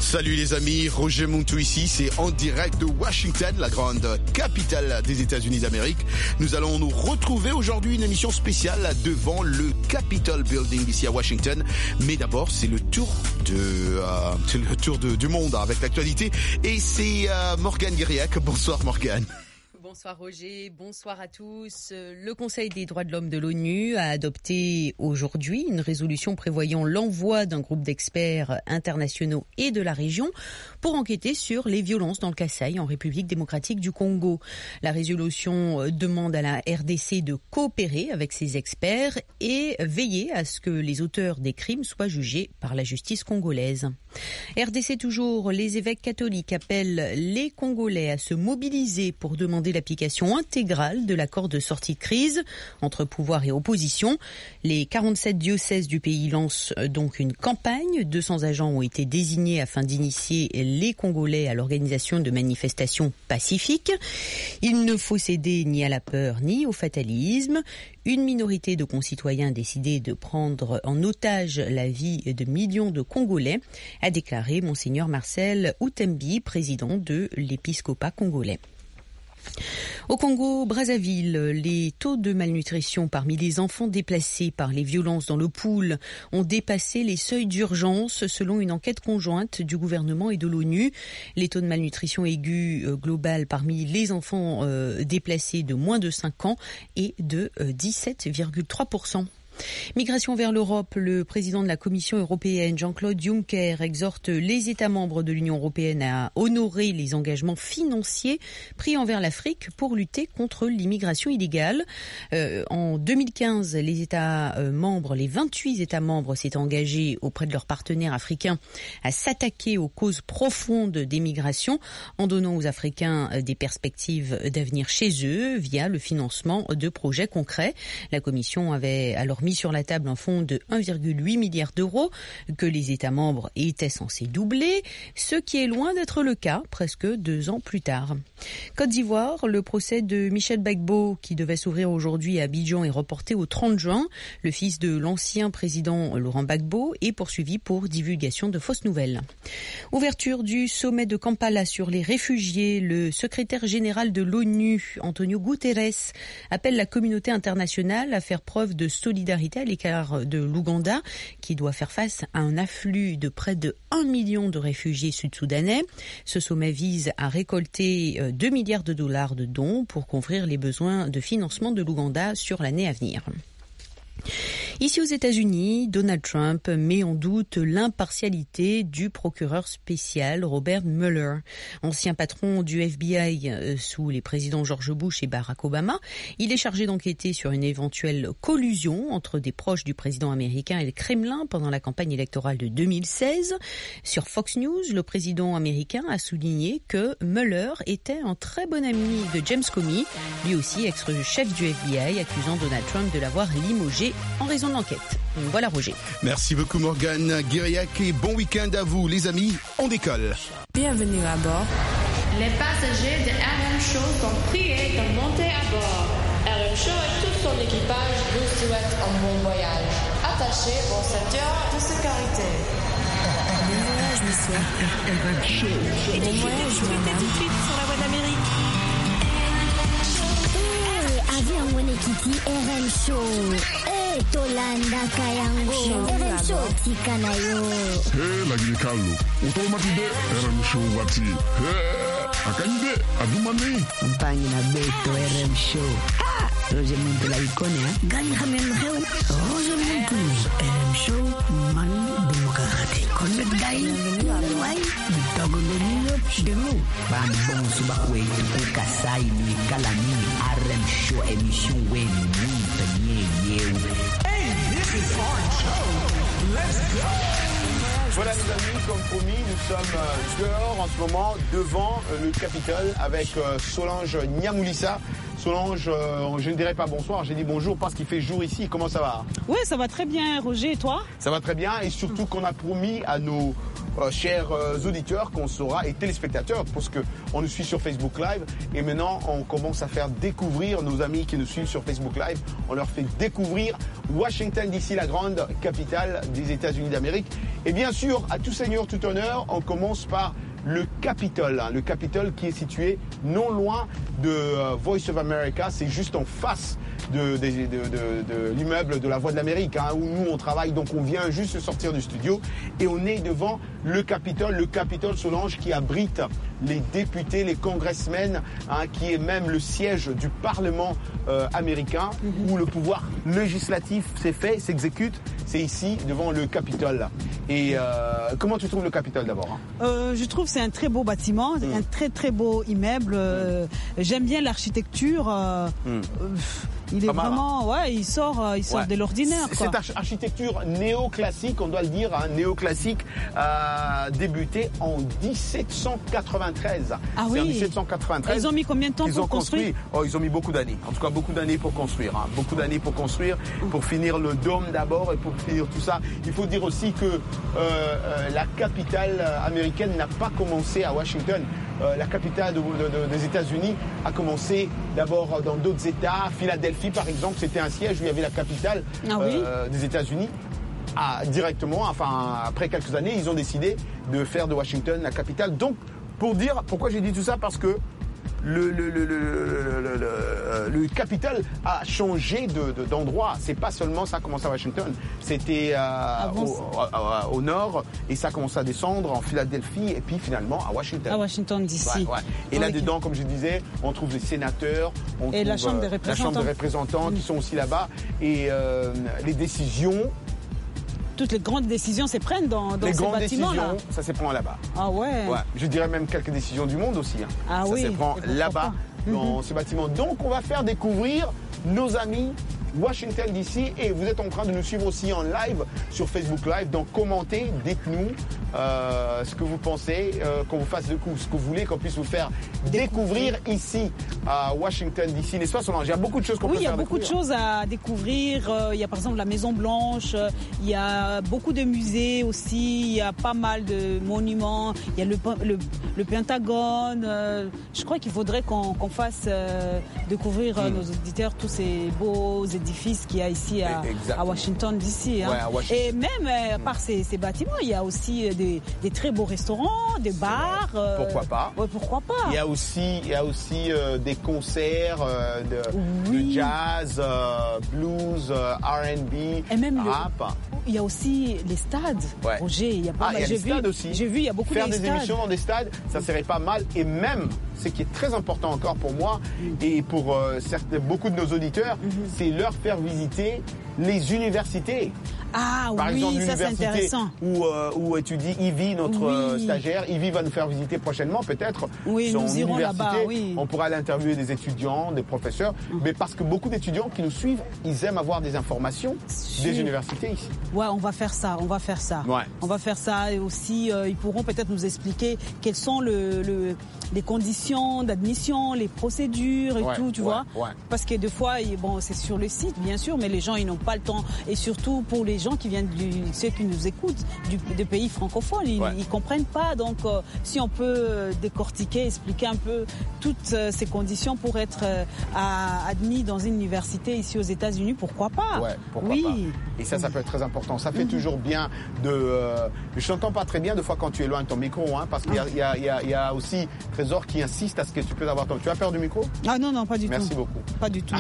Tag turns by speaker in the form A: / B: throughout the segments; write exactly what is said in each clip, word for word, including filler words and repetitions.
A: Salut les amis, Roger Montou ici, c'est en direct de Washington, la grande capitale des États-Unis d'Amérique. Nous allons nous retrouver aujourd'hui une émission spéciale devant le Capitol Building ici à Washington. Mais d'abord, c'est le tour de, euh, c'est le tour de, du monde avec l'actualité. Et c'est euh, Morgane Guiriac. Bonsoir Morgane.
B: Bonsoir Roger, bonsoir à tous. Le Conseil des droits de l'homme de l'ONU a adopté aujourd'hui une résolution prévoyant l'envoi d'un groupe d'experts internationaux et de la région pour enquêter sur les violences dans le Kasaï en République démocratique du Congo. La résolution demande à la R D C de coopérer avec ses experts et veiller à ce que les auteurs des crimes soient jugés par la justice congolaise. R D C toujours, les évêques catholiques appellent les Congolais à se mobiliser pour demander l'application intégrale de l'accord de sortie de crise entre pouvoir et opposition. Les quarante-sept diocèses du pays lancent donc une campagne. deux cents agents ont été désignés afin d'initier les Congolais à l'organisation de manifestations pacifiques. Il ne faut céder ni à la peur ni au fatalisme. Une minorité de concitoyens a décidé de prendre en otage la vie de millions de Congolais, a déclaré Monseigneur Marcel Outembi, président de l'épiscopat congolais. Au Congo-Brazzaville, les taux de malnutrition parmi les enfants déplacés par les violences dans le Pool ont dépassé les seuils d'urgence selon une enquête conjointe du gouvernement et de l'ONU. Les taux de malnutrition aiguë euh, global parmi les enfants euh, déplacés de moins de cinq ans est de euh, dix-sept virgule trois pour cent. Migration vers l'Europe, le président de la Commission européenne, Jean-Claude Juncker, exhorte les États membres de l'Union européenne à honorer les engagements financiers pris envers l'Afrique pour lutter contre l'immigration illégale. Euh, en deux mille quinze, les États euh, membres, les vingt-huit États membres s'étaient engagés auprès de leurs partenaires africains à s'attaquer aux causes profondes des migrations en donnant aux Africains des perspectives d'avenir chez eux via le financement de projets concrets. La Commission avait alors mis sur la table un fonds de un virgule huit milliard d'euros que les États membres étaient censés doubler, ce qui est loin d'être le cas presque deux ans plus tard. Côte d'Ivoire, le procès de Michel Gbagbo qui devait s'ouvrir aujourd'hui à Abidjan est reporté au trente juin. Le fils de l'ancien président Laurent Gbagbo est poursuivi pour divulgation de fausses nouvelles. Ouverture du sommet de Kampala sur les réfugiés. Le secrétaire général de l'ONU, Antonio Guterres, appelle la communauté internationale à faire preuve de solidarité à l'écart de l'Ouganda, qui doit faire face à un afflux de près de un million de réfugiés sud-soudanais. Ce sommet vise à récolter deux milliards de dollars de dons pour couvrir les besoins de financement de l'Ouganda sur l'année à venir. Ici aux États-Unis, Donald Trump met en doute l'impartialité du procureur spécial Robert Mueller. Ancien patron du F B I sous les présidents George Bush et Barack Obama, il est chargé d'enquêter sur une éventuelle collusion entre des proches du président américain et le Kremlin pendant la campagne électorale de deux mille seize. Sur Fox News, le président américain a souligné que Mueller était un très bon ami de James Comey, lui aussi ex-chef du F B I, accusant Donald Trump de l'avoir limogé en raison de l'enquête. Voilà Roger.
A: Merci beaucoup Morgane Guiriac et bon week-end à vous les amis, on décolle.
C: Bienvenue à bord.
D: Les passagers de R M Show sont priés de monter à bord. R M Show et tout son équipage vous souhaitent un bon voyage. Attachez vos ceintures de sécurité.
C: Bon voyage, monsieur.
E: R M Show.
C: Bon voyage, madame.
D: Tout de suite sur la voie d'Amérique.
F: Avion Wenekiti R M Show. Eh, Tolanda Kayango. R M Show Tikanayo.
E: Hey, lagi Carlo. Automatide R M Show wati. Hey, akanyide adumani.
G: Compagnie na Beto R M Show. Ah, Roger Montou la icône, hein.
F: Gagne Hamem Heu. Roger Montou. R M Show Man Démocratique. Connect Dai. Wai. Dogolonino Demo.
G: Bambon subakwe tuku kasai ni kalani R M Show émission wen muito nye yeu.
H: Hey, this is Foreign Show. Let's go.
A: Voilà les amis, comme promis, nous sommes euh, dehors en ce moment devant euh, le Capitole avec euh, Solange Niamoulissa. Solange, euh, je ne dirais pas bonsoir, j'ai dit bonjour parce qu'il fait jour ici. Comment ça va?
I: Oui, ça va très bien, Roger, et toi?
A: Ça va très bien et surtout qu'on a promis à nos euh, chers euh, auditeurs, qu'on saura, et téléspectateurs, parce qu'on nous suit sur Facebook Live. Et maintenant, on commence à faire découvrir nos amis qui nous suivent sur Facebook Live. On leur fait découvrir Washington D C, la grande capitale des États-Unis d'Amérique. Et bien sûr, à tout seigneur, tout honneur, on commence par le Capitole, hein, le Capitole qui est situé non loin de euh, Voice of America, c'est juste en face de, de, de, de, de l'immeuble de la Voix de l'Amérique, hein, où nous on travaille, donc on vient juste de sortir du studio et on est devant le Capitole, le Capitole Solange qui abrite les députés, les congressmen, hein, qui est même le siège du Parlement euh, américain, mm-hmm. où le pouvoir législatif s'est fait, s'exécute, c'est ici devant le Capitole. Et euh, comment tu trouves le Capitole d'abord, hein?
I: euh, Je trouve que c'est un très beau bâtiment, mm. un très très beau immeuble. Euh, mm. J'aime bien l'architecture. Euh, mm. euh, il est Pas vraiment, mal, hein. ouais, il sort, il sort ouais. de l'ordinaire.
A: Cette arch- architecture néoclassique, on doit le dire, hein, néoclassique, a débuté en dix-sept cent quatre-vingt-treize.
I: Ah
A: c'est
I: oui.
A: en dix-sept cent quatre-vingt-treize.
I: Ils ont mis combien de temps
A: ils
I: pour
A: ont
I: construire
A: construit oh, Ils ont mis beaucoup d'années. En tout cas, beaucoup d'années pour construire. Hein. Beaucoup d'années pour construire, pour finir le dôme d'abord et pour finir tout ça. Il faut dire aussi que euh, euh, la capitale américaine n'a pas commencé à Washington. Euh, la capitale de, de, de, des États-Unis a commencé d'abord dans d'autres États. Philadelphie, par exemple, c'était un siège où il y avait la capitale
I: ah oui
A: euh, des États-Unis. Ah, directement, enfin, après quelques années, ils ont décidé de faire de Washington la capitale. Donc, pour dire, pourquoi j'ai dit tout ça, parce que le, le, le, le, le, le, le, le Capitole a changé de, de, d'endroit. C'est pas seulement ça a commencé à Washington, c'était euh, ah bon, au, au, au nord et ça a commencé à descendre en Philadelphie et puis finalement à Washington.
I: À Washington D C.
A: Ouais, ouais. Et okay. là-dedans, comme je disais, on trouve les sénateurs, on
I: et
A: trouve
I: la Chambre des
A: euh,
I: représentants,
A: la chambre des représentants mmh. qui sont aussi là-bas et euh, les décisions.
I: Toutes les grandes décisions se prennent dans, dans
A: les
I: ces bâtiments là.
A: Ça se prend là-bas.
I: Ah ouais.
A: ouais. Je dirais même quelques décisions du monde aussi. Hein.
I: Ah
A: ça
I: oui.
A: se prend là-bas dans mm-hmm. ces bâtiments. Donc on va faire découvrir nos amis Washington D C et vous êtes en train de nous suivre aussi en live sur Facebook Live. Donc commentez, dites-nous euh, ce que vous pensez, euh, qu'on vous fasse de coup, ce que vous voulez, qu'on puisse vous faire découvrir, découvrir ici à Washington D C. N'est-ce pas Solange? Il y a beaucoup de choses qu'on
I: oui,
A: peut faire
I: découvrir. Oui, il y a beaucoup de choses à découvrir. Il y a par exemple la Maison Blanche, il y a beaucoup de musées aussi, il y a pas mal de monuments, il y a le, le, le Pentagone. Je crois qu'il faudrait qu'on, qu'on fasse euh, découvrir mm. nos auditeurs tous ces beaux édifices qu'il y a ici à, à Washington D C. Hein. Ouais, à Washington. Et même euh, mm. par ces, ces bâtiments, il y a aussi des, des très beaux restaurants, des bars.
A: Euh, pourquoi pas
I: ouais, pourquoi pas.
A: Il y a aussi, il y a aussi euh, des concerts euh, de, oui. de jazz, euh, blues, euh, R and B,
I: et même
A: rap.
I: Le, il y a aussi les stades.
A: Ouais.
I: Roger, il y a pas
A: ah,
I: mal.
A: Il y a
I: j'ai
A: les
I: vu,
A: stades aussi.
I: J'ai vu, il y a beaucoup
A: Faire
I: de
A: des
I: stades.
A: émissions dans des stades, ça serait pas mal. Et même, ce qui est très important encore pour moi mm. et pour euh, certains, beaucoup de nos auditeurs, mm-hmm. c'est leur faire visiter les universités.
I: Ah
A: Par
I: oui,
A: exemple,
I: ça c'est intéressant.
A: Où, euh, où étudie Ivy, notre oui. euh, stagiaire. Ivy va nous faire visiter prochainement, peut-être,
I: oui,
A: son
I: nous irons
A: université.
I: Là-bas, oui.
A: On pourra aller interviewer des étudiants, des professeurs. Mmh. Mais parce que beaucoup d'étudiants qui nous suivent, ils aiment avoir des informations Sûr. des universités ici.
I: Ouais, on va faire ça, on va faire ça.
A: Ouais.
I: On va faire ça et aussi, euh, ils pourront peut-être nous expliquer quelles sont le, le, les conditions d'admission, les procédures et
A: ouais,
I: tout, tu
A: ouais,
I: vois.
A: Ouais.
I: Parce que des fois, bon, c'est sur le site, bien sûr, mais les gens, ils n'ont pas le temps. Et surtout pour les gens qui viennent du, ceux qui nous écoutent du, des pays francophones, ils, ouais. ils comprennent pas. Donc, euh, si on peut décortiquer, expliquer un peu toutes euh, ces conditions pour être euh, à, admis dans une université ici aux États-Unis, pourquoi pas?
A: Ouais, pourquoi
I: oui.
A: pas. Et ça, ça peut être très important. Ça fait mm-hmm. toujours bien de. Euh, je n'entends pas très bien de fois quand tu éloignes ton micro, hein, parce qu'il y a, y a, y a, y a aussi Trésor qui insiste à ce que tu puisses avoir ton. Tu as peur du micro?
I: Ah non, non, pas du
A: Merci
I: tout.
A: Merci beaucoup.
I: Pas du tout.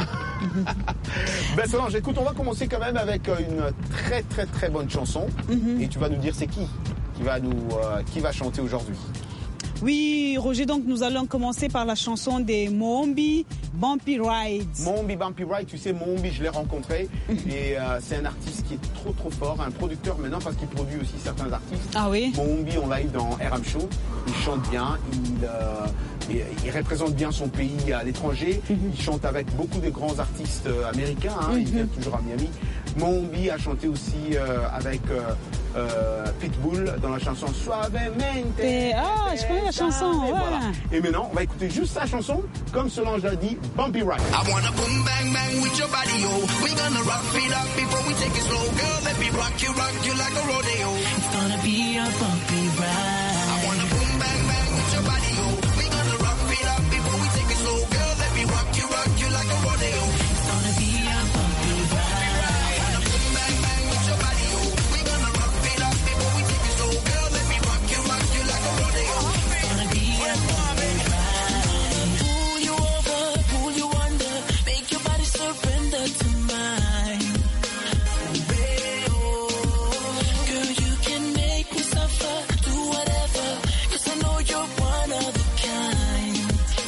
A: Ben Solange, écoute, on va commencer quand même avec une très très très bonne chanson. Mm-hmm. Et tu vas nous dire c'est qui qui va nous euh, qui va chanter aujourd'hui.
I: Oui, Roger, donc nous allons commencer par la chanson des Mohombi, Bumpy Ride.
A: Mohombi, Bumpy Ride, tu sais, Mohombi, je l'ai rencontré et euh, c'est un artiste qui est trop trop fort, un producteur maintenant parce qu'il produit aussi certains artistes.
I: Ah oui.
A: Mohombi, on l'a eu dans R M Show, il chante bien, il, euh, il, il représente bien son pays à l'étranger, mm-hmm. il chante avec beaucoup de grands artistes américains, hein, mm-hmm. il vient toujours à Miami. Mohombi a chanté aussi euh, avec... Euh, euh, Pitbull dans la chanson Suavemente.
I: Et, ah, je connais la chanson, ouais.
A: Voilà. Et maintenant, on va écouter juste sa chanson, comme Solange l'a dit, Bumpy Ride.
J: I wanna boom bang bang with your body, yo. We gonna rock it up before we take it slow, girl. Let me rock you, rock you like a rodeo. It's gonna be a bumpy ride. I wanna boom bang bang with your body, yo. We gonna rock it up before we take it slow, girl. Let me rock you, rock you like a rodeo. It's gonna be a bumpy ride. I wanna boom bang bang with your body, yo. We gonna rock it up before we take it slow, girl. Let me rock you, rock you like a rodeo. It's gonna be a bumpy ride. Pull you over, pull you under, make your body surrender to mine. Girl, you can make me suffer, do whatever, 'cause I know you're one of a kind.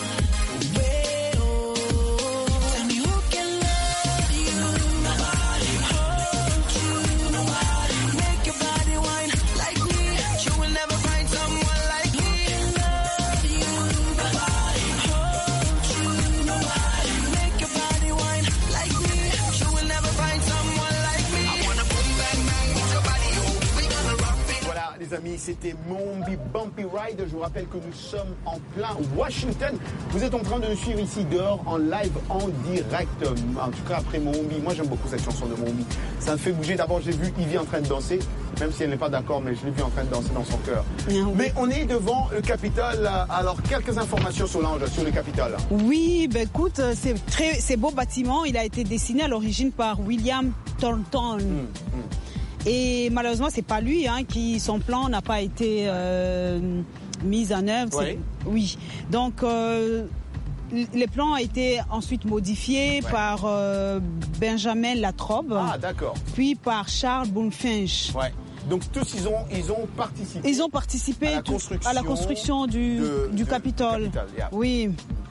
J: Tell me who can love you, nobody, hold you, nobody, make your body whine like me. You will never find someone like me. Love you, nobody, hold you, nobody, make your body whine like me. You will never find someone like me. I wanna boom bang bang with your body, yo. We gonna rock it.
A: Voilà, les amis, c'était Mombi Bumpy Ride. Je vous rappelle que nous sommes en plein Washington. Vous êtes en train de nous suivre ici dehors, en live, en direct. En tout cas, après Mombi, moi j'aime beaucoup cette chanson de Mombi. Ça me fait bouger. D'abord, j'ai vu Ivy en train de danser, même si elle n'est pas d'accord, mais je l'ai vu en train de danser dans son cœur. Mais on est devant le Capitole. Alors, quelques informations, Solange, sur le Capitole.
I: Oui, ben écoute, c'est très, c'est beau bâtiment. Il a été dessiné à l'origine par William Thornton.
A: Mmh, mmh.
I: Et malheureusement, c'est pas lui, hein, qui son plan n'a pas été euh, mis en œuvre.
A: Ouais.
I: Oui. Donc euh, les plans ont été ensuite modifiés
A: Ouais.
I: par euh, Benjamin Latrobe,
A: Ah, d'accord.
I: puis par Charles Bulfinch.
A: Ouais. Donc tous ils ont ils ont participé.
I: Ils ont participé
A: à la
I: tout-
A: construction,
I: à la construction du,
A: de-
I: du
A: de-
I: Capitole.
A: du Capitole, yeah.
I: Oui.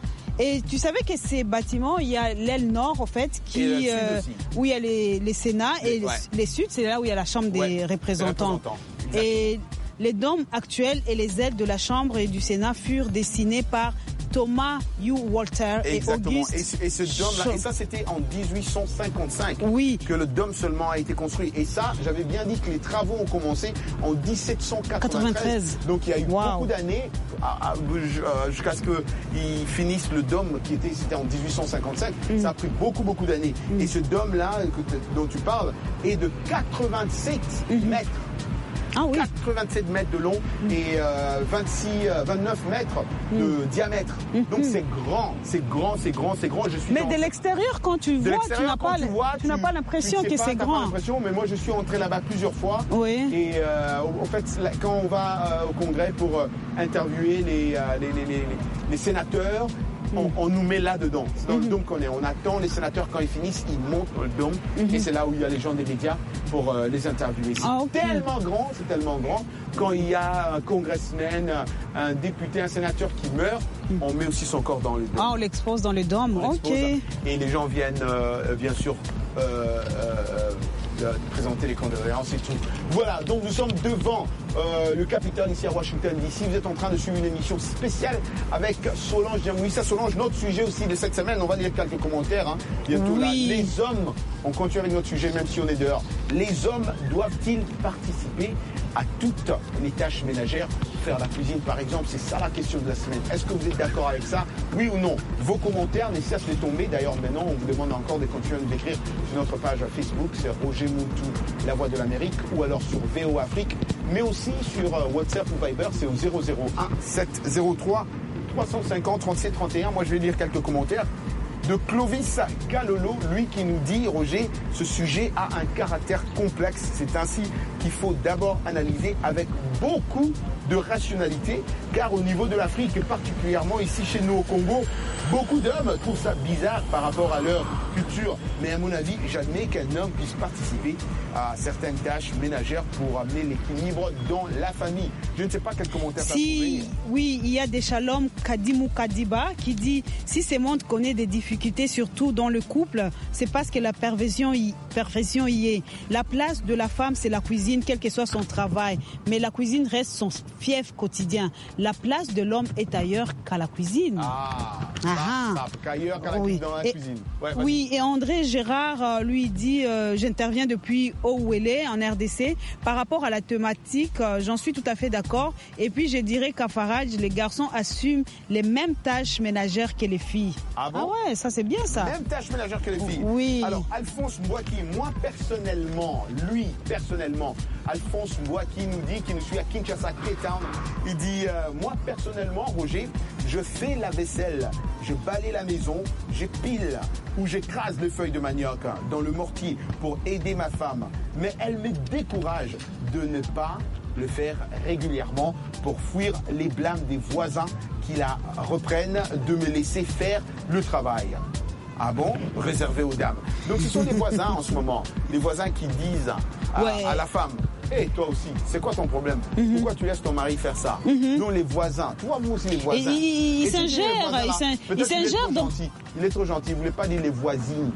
I: Et tu savais que ces bâtiments, il y a l'aile nord, en fait,
A: Et le
I: qui,
A: sud
I: euh,
A: aussi.
I: où il y a les, les Sénats,
A: Les-
I: et les,
A: ouais.
I: les suds, c'est là où il y a la Chambre des
A: Ouais,
I: représentants.
A: des représentants, exactement.
I: Et les dômes actuels et les ailes de la Chambre et du Sénat furent dessinés par Thomas Hugh Walter et
A: Exactement.
I: Auguste.
A: Et, ce- et ce dôme-là, et ça c'était en dix-huit cent cinquante-cinq
I: Oui.
A: que le dôme seulement a été construit. Et ça, j'avais bien dit que les travaux ont commencé en dix-sept cent quatre-vingt-treize.
I: quatre-vingt-treize.
A: Donc il y a eu
I: Wow.
A: beaucoup d'années à- à- euh, jusqu'à ce qu'ils finissent le dôme qui était, c'était en dix-huit cent cinquante-cinq.
I: Mm.
A: Ça a pris beaucoup, beaucoup d'années. Et ce dôme-là que t- dont tu parles est de quatre-vingt-sept
I: Mm-hmm.
A: mètres.
I: Ah oui.
A: quatre-vingt-sept mètres de long et euh, vingt-six, euh, vingt-neuf mètres de diamètre. Donc c'est grand, c'est grand, c'est grand, c'est grand. Je suis
I: Mais
A: dans-
I: de l'extérieur, quand tu
A: de
I: vois, tu
A: l'extérieur,
I: n'as
A: quand
I: pas,
A: tu vois,
I: tu n'as pas l'impression
A: tu sais
I: que
A: pas,
I: c'est
A: t'as pas
I: grand.
A: l'impression, mais moi je suis entré là-bas plusieurs fois.
I: Oui.
A: Et euh, en fait, là, quand on va euh, au Congrès pour euh, interviewer les, euh, les, les, les, les sénateurs, on, on nous met là-dedans. C'est dans le dôme qu'on est. On attend les sénateurs quand ils finissent, ils montent dans le dôme. Et c'est là où il y a les gens des médias pour euh, les interviewer. C'est
I: Ah, ok.
A: tellement grand, c'est tellement grand. Quand il y a un congressman, un député, un sénateur qui meurt, on met aussi son corps dans le dôme.
I: Ah, on l'expose dans le dôme.
A: On
I: Ok.
A: l'expose. Et les gens viennent, euh, bien sûr, euh, euh, de présenter les condoléances et tout. Voilà, donc nous sommes devant euh, le Capitole ici à Washington D C. Vous êtes en train de suivre une émission spéciale avec Solange Diamouissa. Solange, notre sujet aussi de cette semaine, on va lire quelques commentaires. Hein, bientôt là.
I: Oui.
A: Les hommes, on continue avec notre sujet même si on est dehors. Les hommes doivent-ils participer à toutes les tâches ménagères, faire la cuisine par exemple? C'est ça la question de la semaine. Est-ce que vous êtes d'accord avec ça? Oui ou non? Vos commentaires, n'hésitez pas à les tomber. D'ailleurs, maintenant, on vous demande encore de continuer à nous écrire sur notre page Facebook, c'est Roger Moutou, La Voix de l'Amérique, ou alors sur V O Afrique, mais aussi sur euh, WhatsApp ou Viber, c'est au zéro zéro un sept zéro trois trois cent cinquante trente-sept trente et un. Moi, je vais lire quelques commentaires de Clovis Calolo, lui qui nous dit, Roger, ce sujet a un caractère complexe. C'est ainsi qu'il faut d'abord analyser avec beaucoup de rationalité, car au niveau de l'Afrique, et particulièrement ici chez nous au Congo, beaucoup d'hommes trouvent ça bizarre par rapport à leur culture. Mais à mon avis, j'admets qu'un homme puisse participer à certaines tâches ménagères pour amener l'équilibre dans la famille. Je ne sais pas quel commentaire ça
I: Si, oui, il y a des Shalom Kadimou Kadiba qui dit si ce monde connaît des difficultés, surtout dans le couple, c'est parce que la perversion y, perversion y est. La place de la femme, c'est la cuisine, quel que soit son travail. Mais la cuisine reste son fief quotidien. la place de l'homme est ailleurs qu'à la cuisine.
A: Ah,
I: Ah,
A: ça, ça, qu'ailleurs qu'à la,
I: oui.
A: dans la
I: Et-
A: cuisine. Ouais, vas-y.
I: Oui, et André Gérard euh, lui dit euh, j'interviens depuis Owele en R D C. Par rapport à la thématique, euh, j'en suis tout à fait d'accord. Et puis je dirais qu'à Farage, les garçons assument les mêmes tâches ménagères que les filles.
A: Ah bon?
I: ouais, ça c'est bien ça.
A: Même tâche ménagère que les filles.
I: Oui.
A: Alors, Alphonse Mbouaki, moi personnellement, lui personnellement, Alphonse Mbouaki nous dit qu'il nous suit à Kinshasa, Cape Town. Il dit, euh, moi personnellement, Roger, je fais la vaisselle, je balaye la maison, je pile ou j'écrase les feuilles de manioc dans le mortier pour aider ma femme. Mais elle me décourage de ne pas le faire régulièrement pour fuir les blâmes des voisins qui la reprennent de me laisser faire le travail. Ah bon? Réservé aux dames. Donc ce sont des voisins en ce moment, des voisins qui disent à,
I: Ouais.
A: à la femme, hé, toi aussi, c'est quoi ton problème? Pourquoi tu laisses ton mari faire ça? Non, les voisins, toi vous aussi les voisins.
I: Et il- il
A: Et tu dis les
I: s'ingère,
A: voisins,
I: il
A: là,
I: s'in-
A: peut-être
I: il
A: qu'il est
I: s'ingère
A: trop
I: dans-
A: gentil. Il est trop gentil, il voulait pas dire les voisines.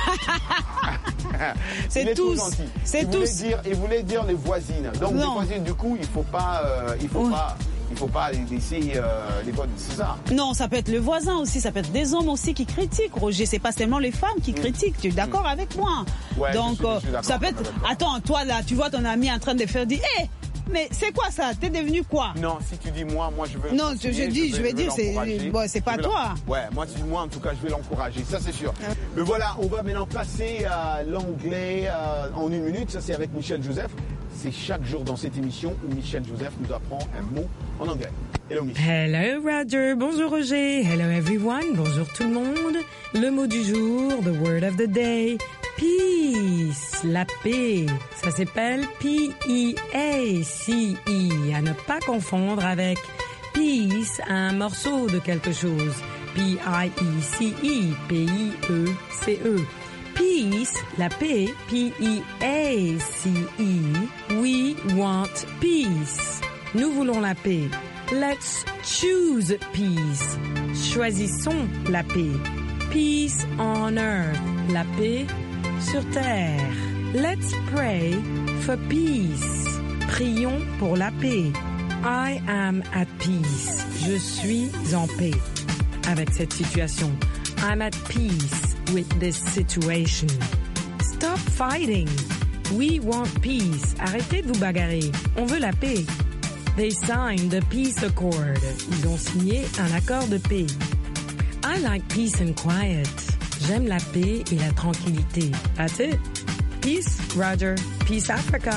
I: C'est
A: Il est trop
I: tous.
A: gentil.
I: C'est
A: il voulait
I: tous.
A: dire, il voulait dire les voisines. Donc les
I: Non.
A: voisines, du coup, il faut pas, euh, il faut
I: Ouais.
A: pas, il faut pas laisser euh, les voisines. C'est ça.
I: Non, ça peut être le voisin aussi, ça peut être des hommes aussi qui critiquent, Roger. C'est pas seulement les femmes qui critiquent. Tu es d'accord avec moi?
A: Ouais, je
I: Donc,
A: suis- je
I: euh,
A: suis d'accord,
I: ça peut être.
A: je suis d'accord.
I: Attends, toi là, tu vois ton ami en train de faire dire, hé, mais c'est quoi ça? T'es devenu quoi?
A: Non, si tu dis moi, moi je veux.
I: Non,
A: continuer,
I: je dis- je
A: vais-
I: veux dire, c'est-
A: l'encourager.
I: bon, c'est pas
A: Je vais
I: toi.
A: l'en- Ouais, moi, tu dis moi, en tout cas, je vais l'encourager, ça c'est sûr. Mais voilà, on va maintenant passer à l'anglais euh, en une minute. Ça c'est avec Michel Joseph. C'est chaque jour dans cette émission où Michel Joseph nous apprend un mot en anglais. Hello Michel.
K: Hello Roger, bonjour Roger, hello everyone, bonjour tout le monde. Le mot du jour, the word of the day, peace, la paix. Ça s'appelle P E A C E, à ne pas confondre avec piece, un morceau de quelque chose. P I E C E, P I E C E. Peace, la paix, P E A C E, we want peace. Nous voulons la paix. Let's choose peace. Choisissons la paix. Peace on earth, la paix sur terre. Let's pray for peace. Prions pour la paix. I am at peace. Je suis en paix avec cette situation. I'm at peace with this situation. Stop fighting. We want peace. Arrêtez de vous bagarrer. On veut la paix. They signed the peace accord. Ils ont signé un accord de paix. I like peace and quiet. J'aime la paix et la tranquillité. That's it. Peace, Roger. Peace, Africa.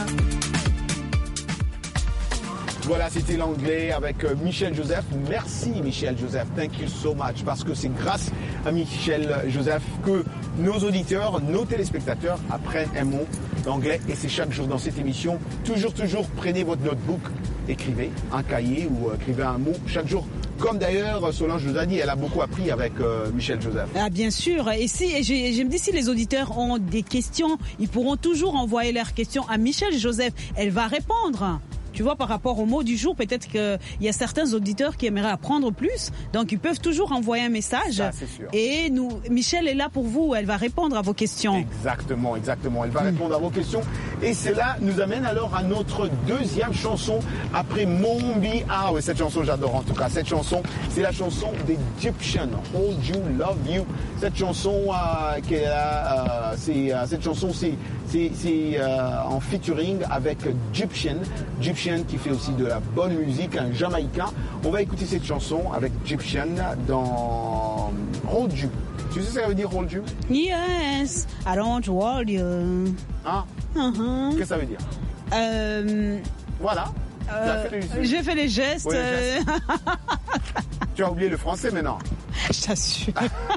A: Voilà, c'était l'anglais avec euh, Michel Joseph. Merci Michel Joseph, thank you so much. Parce que c'est grâce à Michel Joseph que nos auditeurs, nos téléspectateurs apprennent un mot d'anglais. Et c'est chaque jour dans cette émission. Toujours, toujours, prenez votre notebook, écrivez un cahier ou euh, écrivez un mot chaque jour. Comme d'ailleurs Solange nous a dit, elle a beaucoup appris avec euh, Michel Joseph.
I: Ah, bien sûr. Et si, et je, je me dis, si les auditeurs ont des questions, ils pourront toujours envoyer leurs questions à Michel Joseph. Elle va répondre. Tu vois, par rapport au mot du jour, peut-être qu'il y a certains auditeurs qui aimeraient apprendre plus. Donc, ils peuvent toujours envoyer un message.
A: Ça, c'est sûr.
I: Et nous, Michel est là pour vous. Elle va répondre à vos questions.
A: Exactement, exactement. Elle va répondre à vos questions. Et cela nous amène alors à notre deuxième chanson après Mombi. Ah oui, cette chanson, j'adore en tout cas. Cette chanson, c'est la chanson d'Egyptian, Hold You, Love You. Cette chanson, euh, qui est, euh, c'est, euh, cette chanson, c'est, c'est, c'est euh, en featuring avec Egyptian. Egyptian qui fait aussi de la bonne musique, un Jamaïcain. On va écouter cette chanson avec Egyptian dans Hold You. Tu sais ce que ça veut dire Hold You?
I: Yes, I don't hold you.
A: Hein?
I: Uh-huh.
A: Qu'est-ce que ça veut dire?
I: Euh,
A: Voilà. Tu as
I: euh,
A: fait les-
I: j'ai fait les gestes.
A: Oui, les
I: euh,
A: gestes. Tu as oublié le français maintenant.
I: Je t'assure.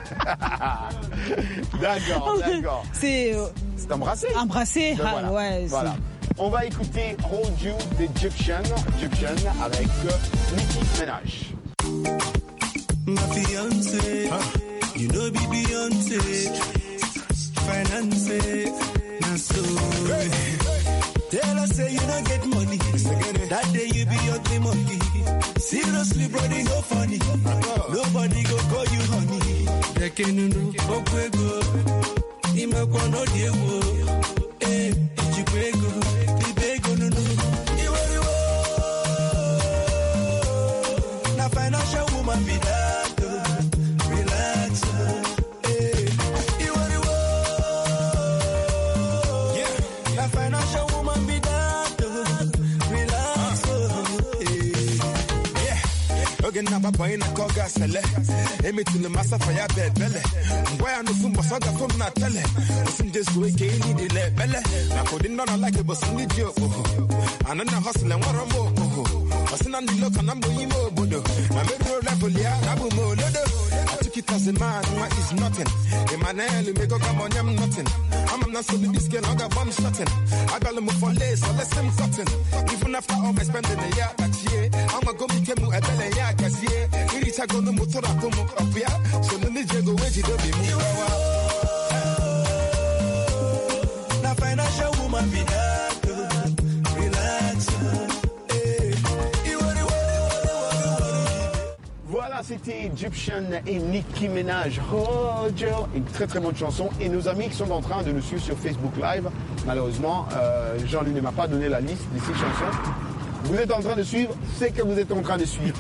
A: D'accord, d'accord.
I: C'est euh,
A: C'est embrassé.
I: embrasser.
A: Ben
I: Ah,
A: voilà.
I: ouais, c'est-
A: Voilà. On va écouter Hold You d'Egyptian, Egyptian avec euh, Nicki Minaj.
J: My fiance, you know be Beyonce, finance, na so. Tell us say you don't get money, that day you be on the money. Seriously, brother, no funny. Nobody go call you honey. They can know, okwego, imekwa no diewo. Eh, ichikwego, ibego no no. Iwe iwe. woman be that, oh. Relax, oh. Hey, you are the one. Yeah, a financial woman be that, oh. Relax, oh. Hey, yeah. Okay, now my boy in a coga sele. Emi to the master for your bed, belly. Why I no soon but I got from not tell it. Listen, just go again, need the belly. I couldn't not like it, but some need you. And then I hustle and what I'm more. I seen on the look and I'm going more, Bodo. I made no level, yeah, I will more. I took it as a man, what is nothing. Emmanuel, you make a come on, I'm nothing. I'm not so big, this girl, I got one shutting. I got them for lace, so let's him cotton. Even after all my spending a year, that year, I'm a go meet him at Bella Yakas, yeah. You reach a go to Motor up here, so the Niger go away, don't be me. Now, financial woman be that, relax.
A: Voilà, c'était Egyptian et Nicki Minaj, Roger, une très très bonne chanson. Et nos amis qui sont en train de nous suivre sur Facebook Live, malheureusement, euh, Jean-Louis ne m'a pas donné la liste de ces chansons. Vous êtes en train de suivre, c'est que vous êtes en train de suivre.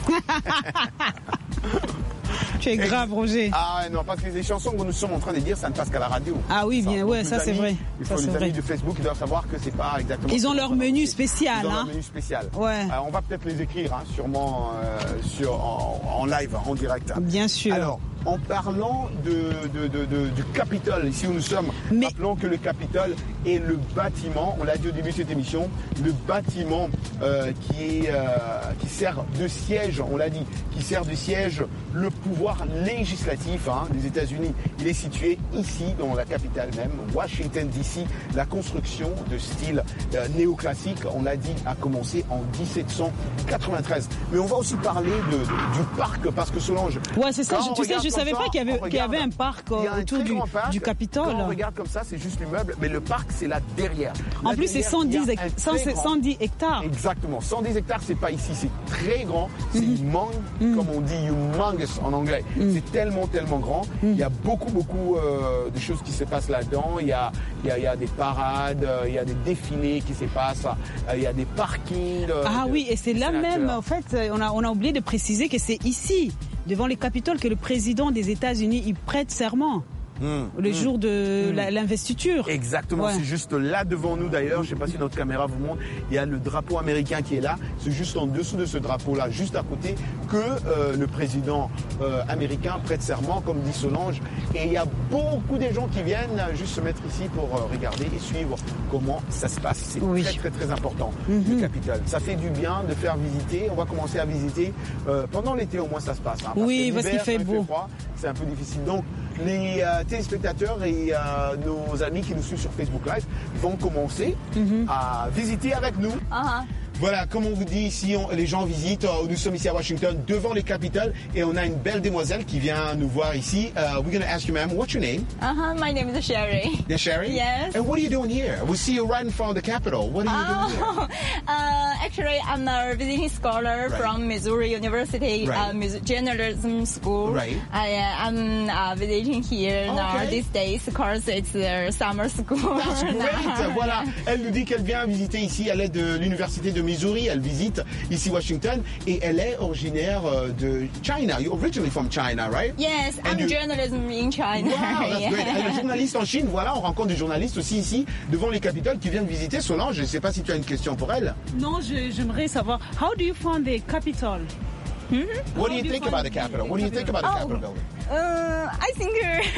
I: Tu es grave, Roger.
A: Ah non, parce que les chansons que nous sommes en train de dire, ça ne passe qu'à la radio.
I: Ah oui, bien, ouais, ça c'est vrai.
A: Il faut
I: ça,
A: les
I: amis
A: vrai. de Facebook, ils doivent savoir que c'est pas exactement.
I: Ils ont leur menu spécial,
A: Ils ont
I: hein.
A: leur menu spécial.
I: Ouais.
A: Euh, on va peut-être les écrire, hein, sûrement euh, sur en, en live, en direct.
I: Bien sûr.
A: Alors, en parlant de, de, de, de, du Capitole, ici où nous sommes,
I: Mais...
A: rappelons que le Capitole est le bâtiment, on l'a dit au début de cette émission, le bâtiment euh, qui, est, euh, qui sert de siège, on l'a dit, qui sert de siège le pouvoir législatif hein, des États-Unis. Il est situé ici, dans la capitale même, Washington D C. La construction de style euh, néoclassique, on l'a dit, a commencé en dix-sept cent quatre-vingt-treize. Mais on va aussi parler de, de, du parc, parce que Solange...
I: Ouais, c'est ça, je, tu sais, je savais
A: ça,
I: pas qu'il y, avait, qu'il y avait un parc euh, autour du,
A: parc.
I: du Capitole.
A: Quand on regarde comme ça, c'est juste l'immeuble, mais le parc, c'est là derrière.
I: En
A: là
I: plus, c'est cent dix, cent dix hectares.
A: Exactement. cent dix hectares, c'est pas ici, c'est très grand. C'est mm-hmm. immense, mm-hmm. comme on dit, humongous en anglais. Mm-hmm. C'est tellement, tellement grand. Mm-hmm. Il y a beaucoup, beaucoup euh, de choses qui se passent là-dedans. Il y a, il y a, il y a des parades, euh, il y a des défilés qui se passent, euh, il y a des parkings. Euh,
I: ah
A: de,
I: oui, et c'est là même, en fait, on a, on a oublié de préciser que c'est ici, devant les Capitoles, que le président des États-Unis il prête serment. Mmh, le mmh, jour de mmh. l'investiture.
A: Exactement, ouais. C'est juste là devant nous d'ailleurs, je ne sais pas si notre caméra vous montre, il y a le drapeau américain qui est là, c'est juste en dessous de ce drapeau-là, juste à côté, que euh, le président euh, américain prête serment, comme dit Solange, et il y a beaucoup de gens qui viennent juste se mettre ici pour euh, regarder et suivre comment ça se passe. C'est oui. très très très important, mmh. le Capitole. Ça fait du bien de faire visiter, on va commencer à visiter euh, pendant l'été au moins ça se passe. Hein, parce
I: oui, parce qu'il fait beau.
A: C'est un peu difficile. Donc les euh, téléspectateurs et euh, nos amis qui nous suivent sur Facebook Live vont commencer mm-hmm. à visiter avec nous.
L: Uh-huh.
A: Voilà, comme on vous dit ici, on, les gens visitent. Nous sommes ici à Washington, devant les Capitol, et on a une belle demoiselle qui vient nous voir ici. Uh, we're going to ask you, ma'am, what's your name?
L: Uh-huh, my name is Sherry.
A: Yeah, Sherry?
L: Yes.
A: And what are you doing here? We see you right in front of the Capitol. What are you
L: oh,
A: doing here?
L: Uh, actually, I'm a visiting scholar
A: right.
L: from Missouri University
A: right.
L: uh, Journalism School.
A: Right.
L: I, uh, I'm uh, visiting here
A: okay.
L: now these days because it's uh, summer school.
A: That's great. Voilà, elle nous dit qu'elle vient visiter ici. Elle est de l'Université de Missouri. Elle visite ici Washington et elle est originaire de China. You're originally from China, right?
L: Yes,
A: And
L: I'm
A: you...
L: journalism in China.
A: Wow, that's
L: yeah.
A: great. Elle est journaliste en Chine. Voilà, on rencontre des journalistes aussi ici devant les Capitoles qui viennent visiter. Solange, je ne sais pas si tu as une question pour elle.
I: Non, je, j'aimerais savoir. How do you find the Capitol?
L: Mm-hmm.
A: What do you, do you think about the Capitol? What do you think about the
L: oh,
A: Capitol building?
L: Uh, I think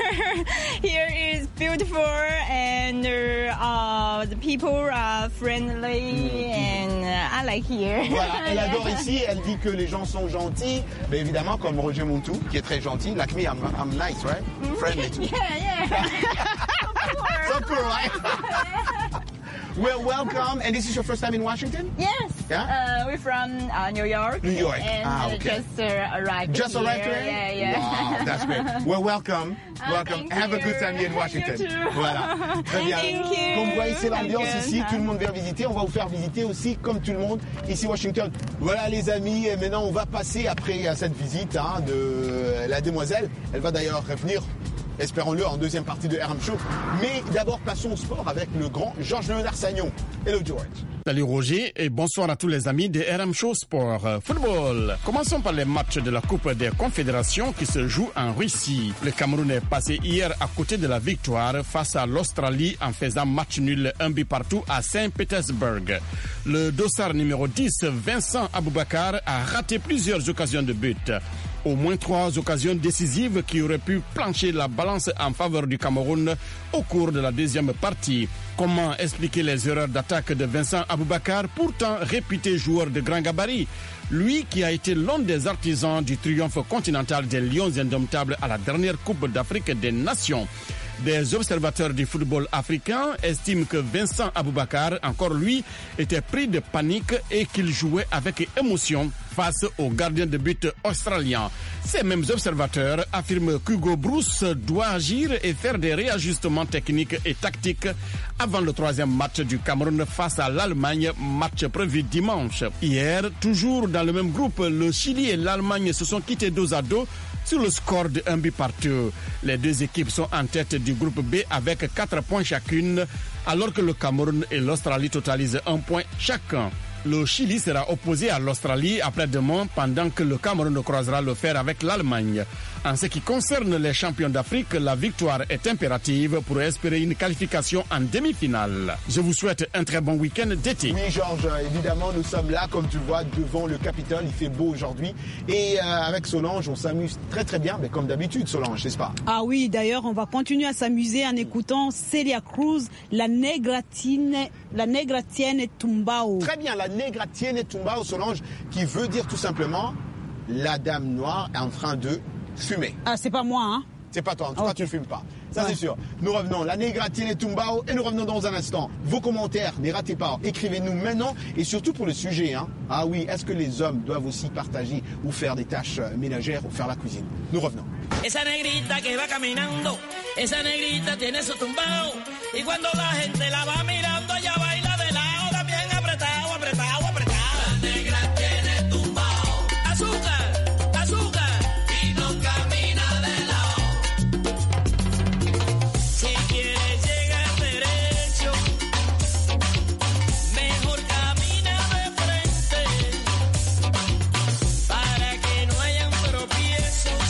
L: here is beautiful and uh, the people are friendly mm-hmm. and uh, I like here.
A: Voilà, elle adore ici, elle dit que les gens sont gentils, mais évidemment comme Roger Montou, qui est très gentil, like me, I'm, I'm nice, right?
L: Mm-hmm.
A: Friendly too.
L: Yeah, yeah.
A: So cool, right? Well, welcome. And this is your first time in Washington?
L: Yes.
A: Yeah?
L: Uh, we're from uh, New York.
A: New York.
L: And
A: ah, okay.
L: just uh, arrived
A: Just
L: here.
A: arrived here?
L: Yeah, yeah.
A: Wow, that's great. Well, welcome.
L: Uh,
A: welcome. Have
L: you.
A: a good time here in Washington.
L: You too.
A: Voilà. Très bien.
L: Thank you.
A: Comme vous voyez, c'est l'ambiance
L: Thank
A: ici.
L: you.
A: Tout le monde vient visiter. On va vous faire visiter aussi, comme tout le monde, ici Washington. Voilà, les amis. Et maintenant, on va passer après à cette visite hein, de la demoiselle. Elle va d'ailleurs revenir espérons-le, en deuxième partie de R M Show. Mais d'abord, passons au sport avec le grand Georges-Léonard Sagnon. Hello George.
M: Salut Roger et bonsoir à tous les amis de R M Show Sport. Football. Commençons par les matchs de la Coupe des Confédérations qui se jouent en Russie. Le Cameroun est passé hier à côté de la victoire face à l'Australie en faisant match nul un but partout à Saint-Pétersbourg. Le dossard numéro dix, Vincent Aboubakar, a raté plusieurs occasions de but. Au moins trois occasions décisives qui auraient pu plancher la balance en faveur du Cameroun au cours de la deuxième partie. Comment expliquer les erreurs d'attaque de Vincent Aboubakar, pourtant réputé joueur de grand gabarit? Lui qui a été l'un des artisans du triomphe continental des Lions indomptables à la dernière Coupe d'Afrique des Nations. Des observateurs du football africain estiment que Vincent Aboubakar, encore lui, était pris de panique et qu'il jouait avec émotion face au gardien de but australien. Ces mêmes observateurs affirment qu'Hugo Bruce doit agir et faire des réajustements techniques et tactiques avant le troisième match du Cameroun face à l'Allemagne, match prévu dimanche. Hier, toujours dans le même groupe, le Chili et l'Allemagne se sont quittés dos à dos sur le score de un but partout. Les deux équipes sont en tête du groupe B avec quatre points chacune, alors que le Cameroun et l'Australie totalisent un point chacun. Le Chili sera opposé à l'Australie après-demain pendant que le Cameroun croisera le fer avec l'Allemagne. En ce qui concerne les champions d'Afrique, la victoire est impérative pour espérer une qualification en demi-finale. Je vous souhaite un très bon week-end d'été.
A: Oui Georges, évidemment nous sommes là comme tu vois devant le Capitole, il fait beau aujourd'hui et euh, avec Solange on s'amuse très très bien, mais comme d'habitude Solange, n'est-ce pas?
I: Ah oui, d'ailleurs on va continuer à s'amuser en écoutant Celia Cruz, la Negratine, la Negratienne Tumbao.
A: Très bien, la Negratienne Tumbao, Solange, qui veut dire tout simplement la dame noire est en train de fumer.
I: Ah, c'est pas moi, hein?
A: C'est pas toi, en tout
I: okay.
A: cas tu ne fumes pas. Ça
I: ouais.
A: c'est sûr. Nous revenons, la Negratienne Tumbao, et nous revenons dans un instant. Vos commentaires, ne ratez pas, écrivez-nous maintenant, et surtout pour le sujet, hein. Ah oui, est-ce que les hommes doivent aussi partager ou faire des tâches ménagères ou faire la cuisine? Nous revenons.
N: Esa negrita que va caminando, esa negrita tiene su tumbao, y cuando la gente la va mirando, ella baila de lado, también apretado, apretado, apretado. La negra tiene tumbao, azúcar, azúcar, y no camina de lado. Si quieres llegar derecho, mejor camina de frente, para que no hayan tropiezos.